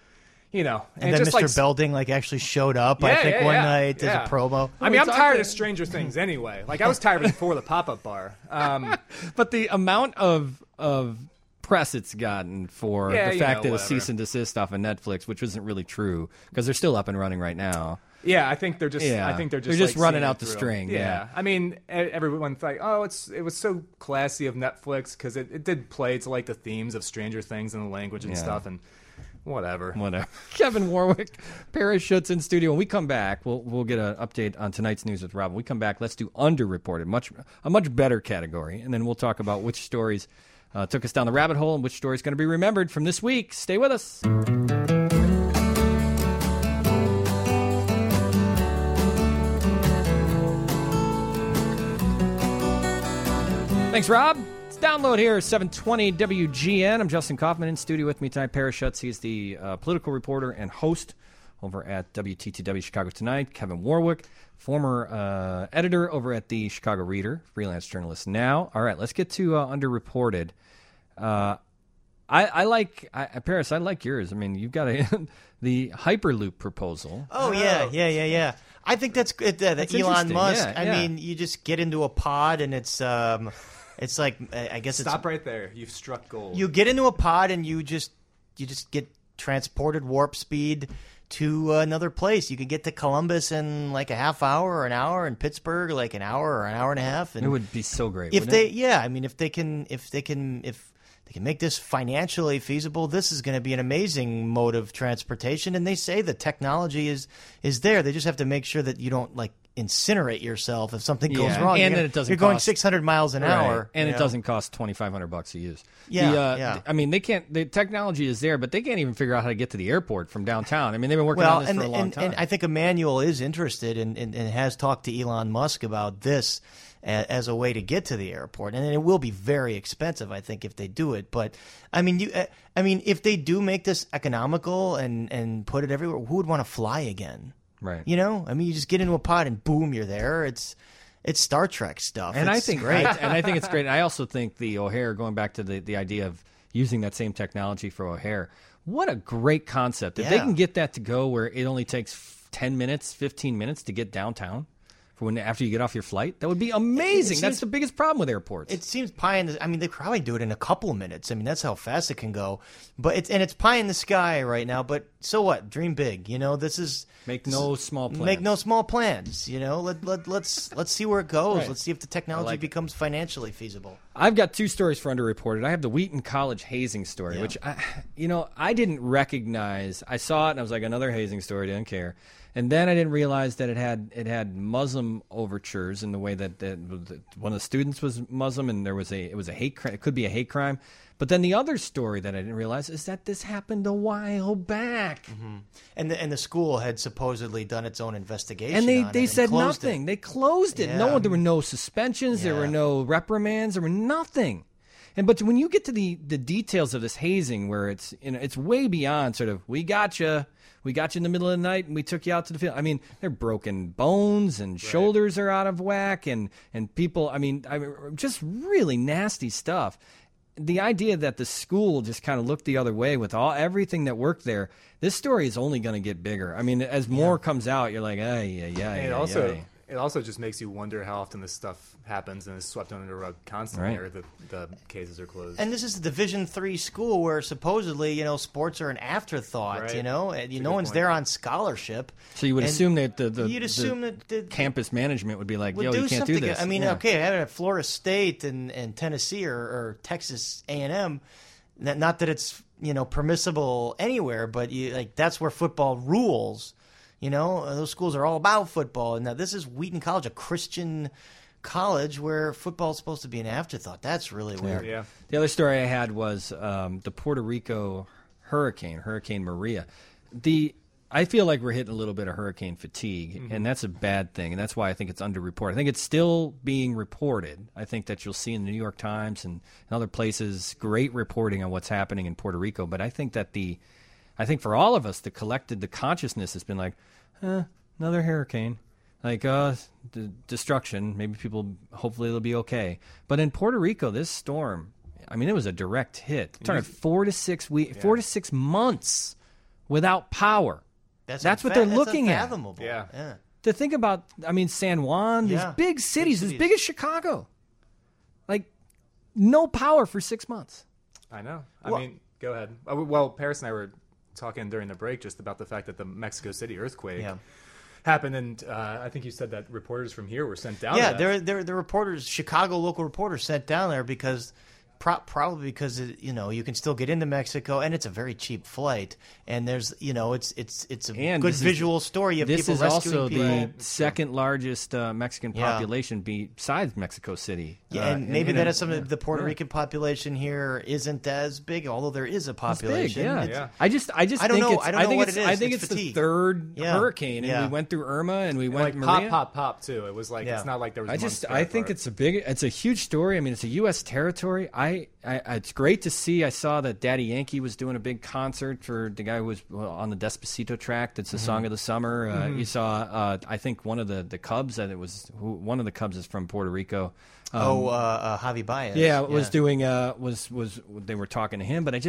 you know, And then just Mr. like, Belding actually showed up, I think, one night as a promo. I mean, I'm tired of Stranger Things anyway. Like, I was tired of it before the pop-up bar. But the amount of press it's gotten for the fact that it's cease and desist off of Netflix, which isn't really true because they're still up and running right now. Yeah, I think they're just. Yeah. I think they're just like, running seeing out it the through. string. Yeah. I mean, everyone thought, oh, it was so classy of Netflix because it did play to like the themes of Stranger Things and the language and stuff, and whatever. Kevin Warwick, Paris Schutz in studio. When we come back, we'll get an update on tonight's news with Rob. When we come back, let's do underreported, a much better category, and then we'll talk about which stories took us down the rabbit hole and which story is going to be remembered from this week. Stay with us. Thanks, Rob. It's Download here, 720 WGN. I'm Justin Kaufman. In studio with me tonight, Paris Schutz. He's the political reporter and host over at WTTW Chicago Tonight. Kevin Warwick, former editor over at the Chicago Reader, freelance journalist now. All right, let's get to underreported. Paris, I like yours. I mean, you've got the Hyperloop proposal. Oh, yeah. I think that's good. That Elon Musk. Yeah, I mean, you just get into a pod and it's like I guess Stop right there. You've struck gold. You get into a pod and you just get transported warp speed to another place. You could get to Columbus in like a half hour or an hour, in Pittsburgh like an hour or an hour and a half. And it would be so great. If they can make this financially feasible, this is going to be an amazing mode of transportation. And they say the technology is there. They just have to make sure that you don't like incinerate yourself if something goes wrong. And that it doesn't. You're going 600 miles an hour, and it doesn't cost $2,500 to use. Yeah. I mean, they can't. The technology is there, but they can't even figure out how to get to the airport from downtown. I mean, they've been working on this for a long time. And I think Emmanuel is interested and has talked to Elon Musk about this as a way to get to the airport, and it will be very expensive, I think, if they do it. But I mean, if they do make this economical and put it everywhere, who would want to fly again? Right. You know, I mean, you just get into a pod and boom, you're there. It's Star Trek stuff. And it's I think great. and I think it's great. I also think the O'Hare, going back to the idea of using that same technology for O'Hare, what a great concept. If they can get that to go where it only takes 10 minutes, 15 minutes to get downtown after you get off your flight, that would be amazing. That's the biggest problem with airports. It seems pie in the. I mean, they probably do it in a couple of minutes. I mean, that's how fast it can go. But it's pie in the sky right now. But so what? Dream big. You know, Make no small plans. Make no small plans. You know, let's see where it goes. Right. Let's see if the technology becomes financially feasible. I've got two stories for underreported. I have the Wheaton College hazing story, which I didn't recognize. I saw it and I was like, another hazing story. Didn't care. And then I didn't realize that it had Muslim overtures in the way that one of the students was Muslim, and it was a hate crime. It could be a hate crime. But then the other story that I didn't realize is that this happened a while back. Mm-hmm. And the school had supposedly done its own investigation. And they said nothing. They closed it. Yeah. There were no suspensions. There were no reprimands. There were nothing. But when you get to the details of this hazing, where it's way beyond sort of, we got you in the middle of the night and we took you out to the field. I mean, they're broken bones and shoulders are out of whack and people. I mean, just really nasty stuff. The idea that the school just kind of looked the other way with everything that worked there. This story is only going to get bigger. I mean, as more comes out, you're like, It also just makes you wonder how often this stuff happens and is swept under the rug constantly, or the cases are closed. And this is a Division III school where supposedly, sports are an afterthought. Right. And no one's there on scholarship. So you would assume that you'd assume that the campus management would be like, yo, do you can't do this. I mean, okay, I had it at Florida State and Tennessee or Texas A&M. Not that it's permissible anywhere, but that's where football rules. Those schools are all about football. And now this is Wheaton College, a Christian college where football is supposed to be an afterthought. That's really weird. Yeah. The other story I had was the Puerto Rico Hurricane Maria. I feel like we're hitting a little bit of hurricane fatigue, and that's a bad thing, and that's why I think it's underreported. I think it's still being reported. I think that you'll see in the New York Times and other places great reporting on what's happening in Puerto Rico, but I think that I think for all of us, the consciousness has been like, another hurricane, like destruction. Maybe hopefully they'll be okay. But in Puerto Rico, this storm, I mean, it was a direct hit. We're talking 4 to 6 months without power. That's what they're looking at. Yeah. To think about, I mean, San Juan, these big cities, as big as Chicago. Like, no power for 6 months. I know. I mean, go ahead. Well, Paris and I were talking during the break just about the fact that the Mexico City earthquake happened, and I think you said that reporters from here were sent down. Yeah, they're reporters, Chicago local reporters sent down there because probably because you can still get into Mexico, and it's a very cheap flight, and there's it's a good visual story. You have this people is rescuing also people. the second largest Mexican population besides Mexico City. Yeah, and maybe that is some of the Puerto Rican population here isn't as big, although there is a population. Big, I just think it's the third hurricane, and we went through Irma, and we went Maria. Pop too. It was like it's not like there was. I think it's a huge story. I mean, it's a U.S. territory. It's great to see. I saw that Daddy Yankee was doing a big concert for the guy who was on the Despacito track. That's the song of the summer. You saw, I think one of the Cubs. One of the Cubs is from Puerto Rico. Javi Baez. Was doing. Was they were talking to him? But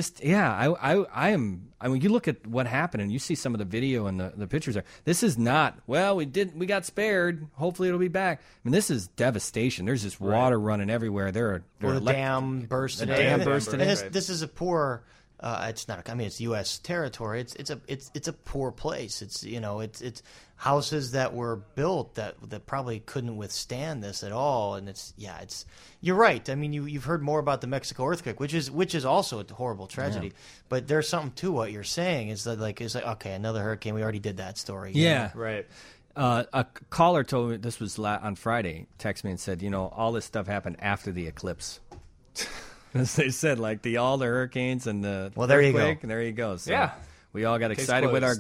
I mean, you look at what happened and you see some of the video and the pictures there. This is not. Well, we got spared. Hopefully, it'll be back. I mean, this is devastation. There's just water running everywhere. There the dam burst today. Dam burst today. This is a poor. It's not. I mean, it's U.S. territory. It's a poor place. It's houses that were built that probably couldn't withstand this at all. And you're right. I mean, you've heard more about the Mexico earthquake, which is also a horrible tragedy. Yeah. But there's something to what you're saying. It's like okay, another hurricane. We already did that story. Yeah, right. A caller told me this was on Friday. Texted me and said, all this stuff happened after the eclipse. As they said, like all the hurricanes and the there you go. And there you go. So we all got excited with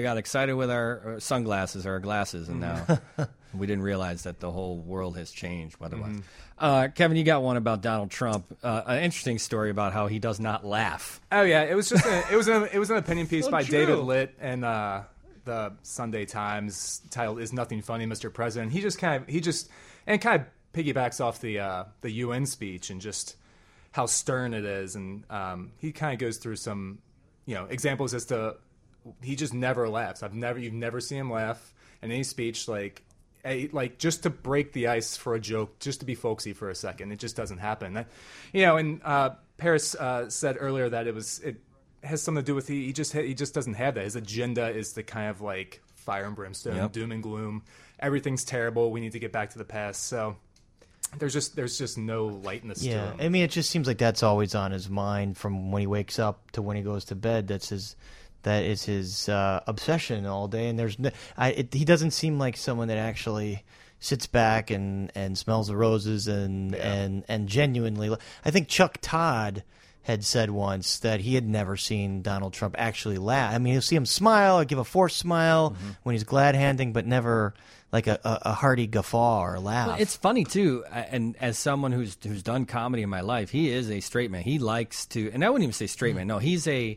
our sunglasses, our glasses, and now we didn't realize that the whole world has changed. Otherwise, Kevin, you got one about Donald Trump. An interesting story about how he does not laugh. Oh yeah, it was just it was an opinion piece by David Litt and the Sunday Times titled "Is Nothing Funny, Mr. President." He just kind of piggybacks off the UN speech and just how stern it is, and he kind of goes through some examples as to he just never laughs. You've never seen him laugh in any speech, like just to break the ice for a joke, just to be folksy for a second. It just doesn't happen. And Paris said earlier that it has something to do with he just doesn't have that. His agenda is the kind of like fire and brimstone, doom and gloom. Everything's terrible. We need to get back to the past. So there's just no lightness to him. I mean, it just seems like that's always on his mind from when he wakes up to when he goes to bed. That is his obsession all day. And he doesn't seem like someone that actually sits back and smells the roses and genuinely. I think Chuck Todd had said once that he had never seen Donald Trump actually laugh. I mean, you'll see him smile or give a forced smile when he's glad-handing, but never like a hearty guffaw or laugh. Well, it's funny too, and as someone who's done comedy in my life, he is a straight man. He likes to, and I wouldn't even say straight man. No,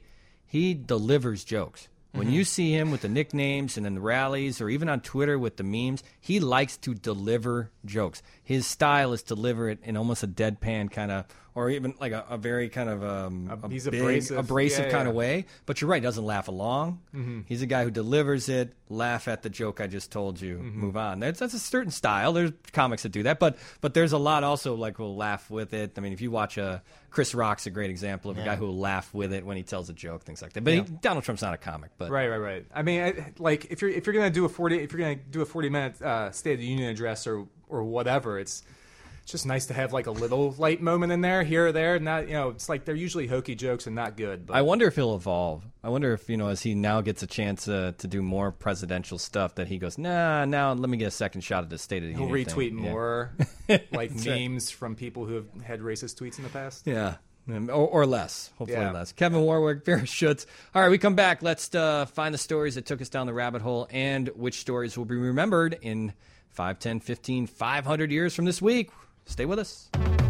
he delivers jokes. When you see him with the nicknames and in the rallies or even on Twitter with the memes, he likes to deliver jokes. His style is to deliver it in almost a deadpan kind of, or even like a very kind of he's big, abrasive kind of way. But you're right, he doesn't laugh along. He's a guy who delivers it, laugh at the joke I just told you, move on. That's a certain style. There's comics that do that, but there's a lot also like will laugh with it. I mean, if you watch Chris Rock's a great example of a guy who will laugh with it when he tells a joke, things like that. But Donald Trump's not a comic. But right. I mean, if you're gonna do a 40-minute State of the Union address or whatever, it's just nice to have like a little light moment in there, here or there. Not it's like they're usually hokey jokes and not good. But I wonder if he'll evolve. I wonder if as he now gets a chance to do more presidential stuff, that he goes, now let me get a second shot at the State of the Union. He'll retweet more like memes from people who have had racist tweets in the past. Yeah. Or less, hopefully less. Kevin Warwick, Vera Schutz. All right, we come back. Let's find the stories that took us down the rabbit hole and which stories will be remembered in 5, 10, 15, 500 years from this week. Stay with us.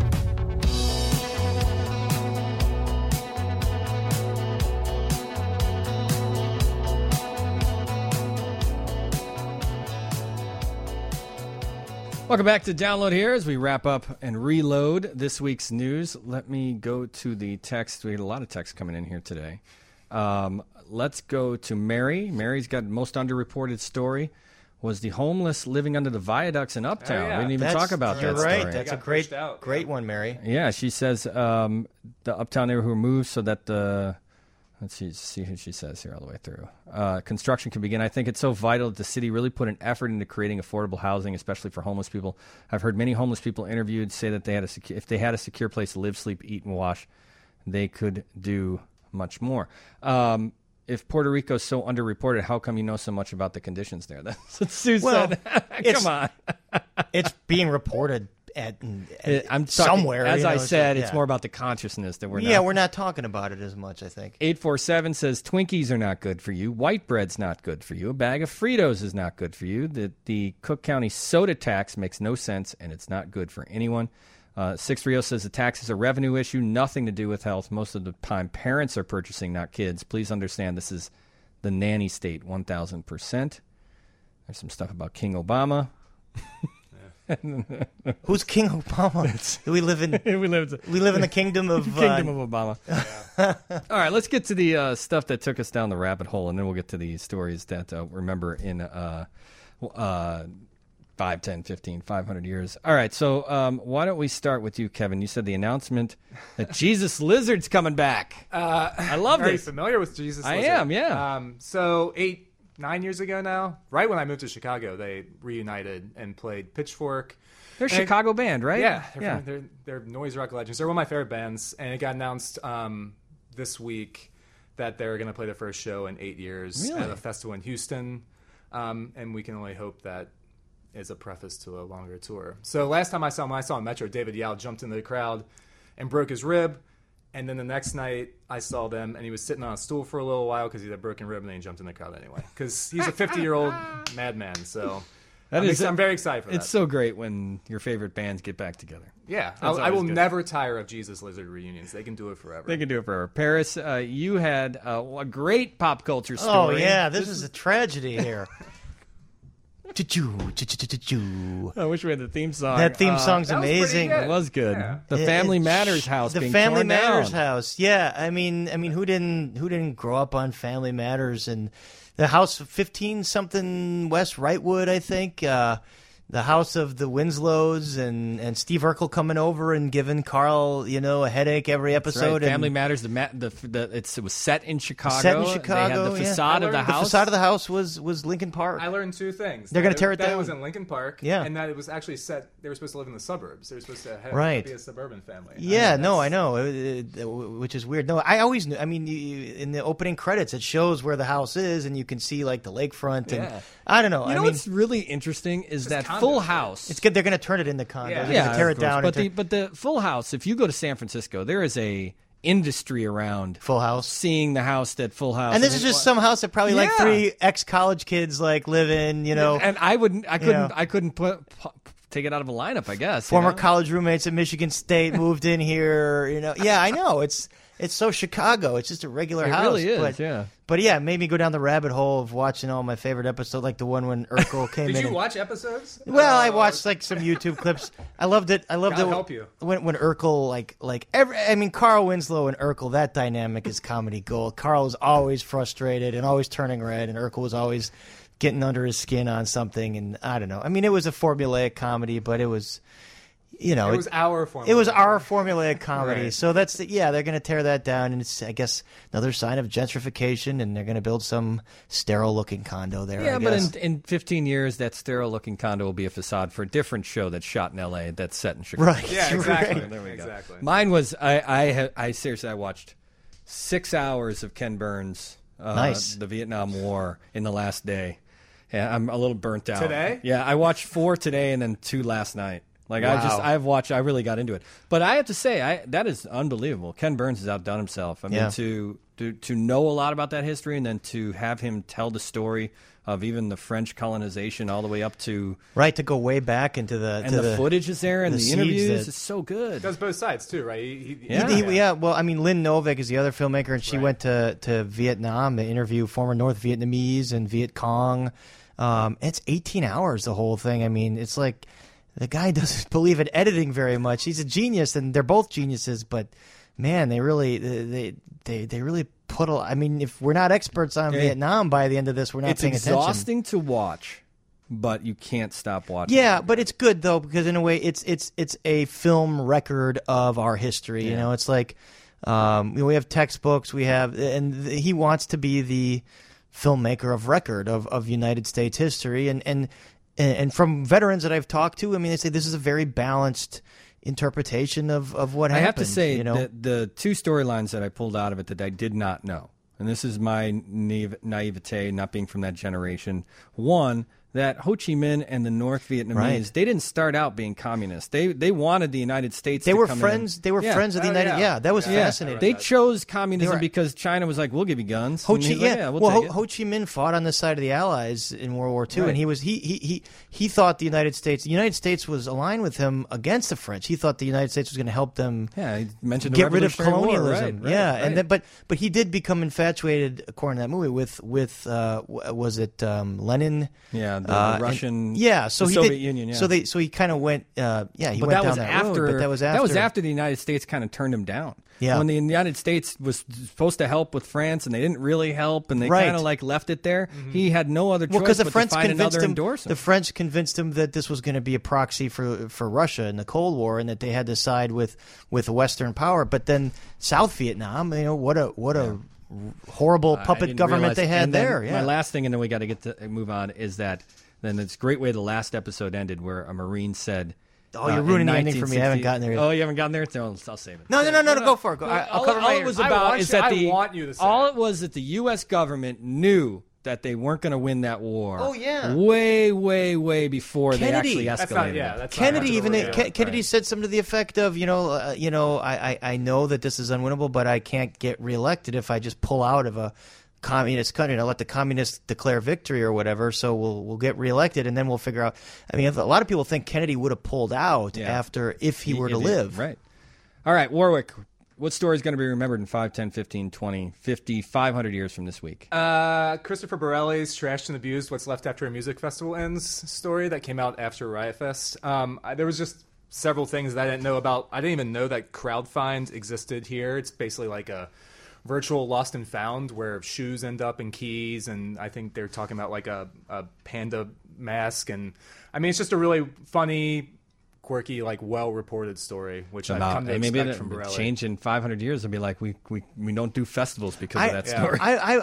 Welcome back to Download here as we wrap up and reload this week's news. Let me go to the text. We had a lot of text coming in here today. Let's go to Mary. Mary's got most underreported story was the homeless living under the viaducts in Uptown. Oh, yeah. We didn't even talk about You're that right. story. That's a got pushed out. great one, Mary. Yeah, she says the Uptown neighborhood who moved so that the let's see who she says here all the way through. Construction can begin. I think it's so vital that the city really put an effort into creating affordable housing, especially for homeless people. I've heard many homeless people interviewed say that if they had a secure place to live, sleep, eat, and wash, they could do much more. If Puerto Rico is so underreported, how come you know so much about the conditions there? That's what Sue said. Come on. It's being reported at I'm talking, somewhere. As I said, yeah. it's more about the consciousness that we're not. Yeah, we're not talking about it as much, I think. 847 says Twinkies are not good for you. White bread's not good for you. A bag of Fritos is not good for you. The Cook County soda tax makes no sense, and it's not good for anyone. 630 says the tax is a revenue issue, nothing to do with health. Most of the time, parents are purchasing, not kids. Please understand this is the nanny state, 1,000%. There's some stuff about King Obama. Who's King Obama? we live in we live in the kingdom of Obama. All right, let's get to the stuff that took us down the rabbit hole, and then we'll get to the stories that remember in 5, 10, 15, 500 years. All right, so why don't we start with you, Kevin? You said the announcement that Jesus Lizard's coming back. I love Very this. familiar with Jesus I Lizard. am, yeah. So 9 years ago now, right when I moved to Chicago, they reunited and played Pitchfork. They're a Chicago band, right? Yeah, they're noise rock legends. They're one of my favorite bands, and it got announced this week that they're going to play their first show in 8 years Really? at a festival in Houston, and we can only hope that is a preface to a longer tour. So last time I saw him on Metro, David Yao jumped into the crowd and broke his rib. And then the next night I saw them, and he was sitting on a stool for a little while because he had a broken rib, and then he jumped in the crowd anyway. Because he's a 50-year-old madman, so I'm very excited for that. It's so great when your favorite bands get back together. Yeah, That's I will always good. never tire of Jesus Lizard reunions. They can do it forever. They can do it forever. Paris, you had a great pop culture story. Oh yeah, this is a tragedy here. Choo-choo. I wish we had the theme song. That theme song's that was pretty amazing. good. It was good. Yeah. The Family Matters house. The being Family torn Matters down. house. Yeah, I mean, who didn't grow up on Family Matters and the house 15 something West Wrightwood, I think. The house of the Winslows and Steve Urkel coming over and giving Carl, a headache every That's right. episode. Family and Matters. It was set in Chicago. Set in Chicago. They had the facade of the The house. The facade of the house was Lincoln Park. I learned two things. They're gonna tear it that down. it was in Lincoln Park, Yeah. and that it was actually set. They were supposed to live in the suburbs. They were supposed to Right. be a suburban family. Yeah, I know, which is weird. No, I always knew. I mean, in the opening credits, it shows where the house is, and you can see like the lakefront. And Yeah. I don't know. You know I mean, what's really interesting is that condos, Full right? House. it's good. They're going to turn it into condos. Yeah. They're yeah, going to tear of it course. down. But the Full House. If you go to San Francisco, there is a industry around Full House. seeing the house that Full House. And this is just some house that probably like Yeah. 3 ex-college kids like live in. And I couldn't Yeah. take it out of a lineup. I guess Former college roommates at Michigan State moved in here. Yeah, I know. It's so Chicago. It's just a regular It house. really is, But, yeah. But yeah, it made me go down the rabbit hole of watching all my favorite episodes, like the one when Urkel came in. Did you and- watch episodes? Well, I watched like some YouTube clips. I loved it. I loved God it help you. when Urkel Carl Winslow and Urkel, that dynamic is comedy gold. Carl was always frustrated and always turning red, and Urkel was always getting under his skin on something. And I don't know. I mean, it was a formulaic comedy, but it was, It was our formula. it was our formulaic comedy. Right. So they're going to tear that down, and it's, I guess, another sign of gentrification, and they're going to build some sterile-looking condo there. Yeah, I but guess. in 15 years, that sterile-looking condo will be a facade for a different show that's shot in L.A. that's set in Chicago. Right. Yeah, exactly. Right. There we go. Exactly. Mine was I seriously I watched 6 hours of Ken Burns, Nice. the Vietnam War in the last day. Yeah, I'm a little burnt out. Today? Yeah, I watched 4 today and then 2 last night. Like Wow. I really got into it. But I have to say, that is unbelievable. Ken Burns has outdone himself. I mean, Yeah. to know a lot about that history and then to have him tell the story of even the French colonization all the way up to Right, to go way back into the and the footage is there and the the siege interviews. that- It's so good. Does both sides too, right? Yeah. Well, I mean, Lynn Novick is the other filmmaker, and she Right. went to Vietnam to interview former North Vietnamese and Viet Cong. It's 18 hours, the whole thing. I mean, it's like the guy doesn't believe in editing very much. He's a genius, and they're both geniuses. But man, they really I mean, if we're not experts on Vietnam by the end of this, we're not paying attention. It's exhausting to watch, but you can't stop watching. Yeah, but it's good though, because in a way, it's a film record of our history. Yeah. You know, it's like we have textbooks, and he wants to be the filmmaker of record of United States history, and from veterans that I've talked to, I mean, they say this is a very balanced interpretation of what happened. I have to say, you know? that the two storylines that I pulled out of it that I did not know, and this is my naivete, not being from that generation. One, that Ho Chi Minh and the North Vietnamese, they didn't start out being communists. They wanted the United States to come friends. in. They were friends of the United. Yeah, that was fascinating. They chose communism because China was like, "We'll give you guns." Ho And Chi, he's like, Ho Chi Minh fought on the side of the Allies in World War II, and he thought the United States was aligned with him against the French. He thought the United States was going to help them. Yeah, he mentioned get rid of Revolutionary War. colonialism. Right, and then but he did become infatuated, according to that movie, with was it Lenin? Yeah, the Russian. So the he Soviet did, Union. Yeah. So he kind of went. He went that down was that after. road. But that was after the United States kind of turned him down. Yeah. When the United States was supposed to help with France, and they didn't really help, and they kind of like left it there. Mm-hmm. He had no other choice the but French to find convinced another him. endorser. The French convinced him that this was going to be a proxy for Russia in the Cold War, and that they had to side with a Western power. But then South Vietnam, you know, what a horrible puppet government they had there. Yeah. My last thing, and then we got to get to move on, is that then it's a great way the last episode ended, where a Marine said. Oh, you're ruining the ending for me. I haven't gotten there yet. Oh, you haven't gotten there? I'll save it. No, go for it. Go. I'll cover my ears. All it was that the U.S. government knew that they weren't going to win that war. Oh, yeah. Way, way, way before Kennedy. they actually escalated. That's Kennedy said something to the effect of, I know that this is unwinnable, but I can't get reelected if I just pull out of a communist country, and I'll let the communists declare victory or whatever, so we'll get reelected, and then we'll figure out. I mean, a lot of people think Kennedy would have pulled out if he were to live. Right. All right, Warwick, what story is going to be remembered in 5, 10, 15, 20, 50, 500 years from this week? Christopher Borelli's Trashed and Abused, What's Left After a Music Festival Ends story that came out after Riot Fest. There was just several things that I didn't know about. I didn't even know that Crowdfind existed here. It's basically like a virtual lost and found where shoes end up in keys, and I think they're talking about like a panda mask, and I mean, it's just a really funny, quirky, like well-reported story, which I've come to expect from Borelli. Change in 500 years will be like we don't do festivals because of that story.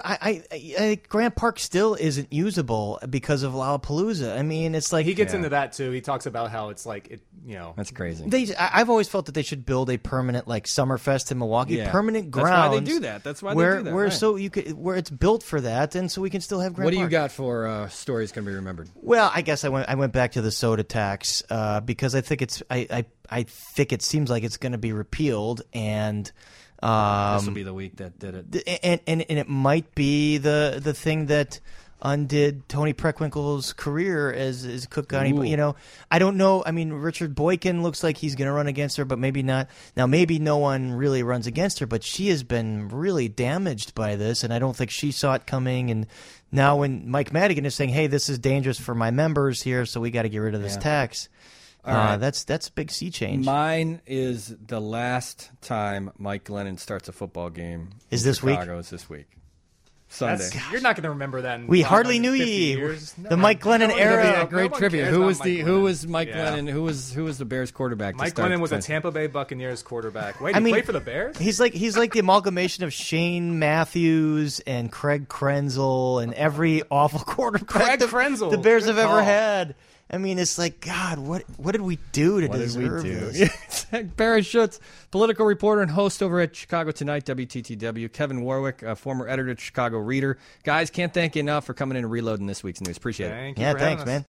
I Grant Park still isn't usable because of Lollapalooza. I mean, it's like he gets into that too. He talks about how it's like that's crazy. I've always felt that they should build a permanent like Summerfest in Milwaukee, permanent grounds. That's why they do that. That's why they do that. Where it's built for that, and so we can still have Grant Park. What do you got for stories going to be remembered? Well, I guess I went back to the soda tax because I think I think it seems like it's going to be repealed, and this will be the week that did it. And it might be the thing that undid Tony Preckwinkle's career as Cook County. I don't know. I mean, Richard Boykin looks like he's going to run against her, but maybe not. Now, maybe no one really runs against her, but she has been really damaged by this, and I don't think she saw it coming. And now when Mike Madigan is saying, "Hey, this is dangerous for my members here, so we got to get rid of this tax." All right. That's a big sea change. Mine is the last time Mike Glennon starts a football game. Is this week? Chicago is this week. Sunday. You're not going to remember that. We hardly knew ye. The Mike Glennon era. Great trivia. Who was Mike Glennon? Who was the Bears quarterback? Mike Glennon was a Tampa Bay Buccaneers quarterback. Wait, he played for the Bears? He's like the amalgamation of Shane Matthews and Craig Krenzel and every awful quarterback the Bears have ever had. I mean, it's like, God, what did we do to deserve this? Barry Schutz, political reporter and host over at Chicago Tonight, WTTW. Kevin Warwick, a former editor at Chicago Reader. Guys, can't thank you enough for coming in and reloading this week's news. Appreciate it. Thanks, man.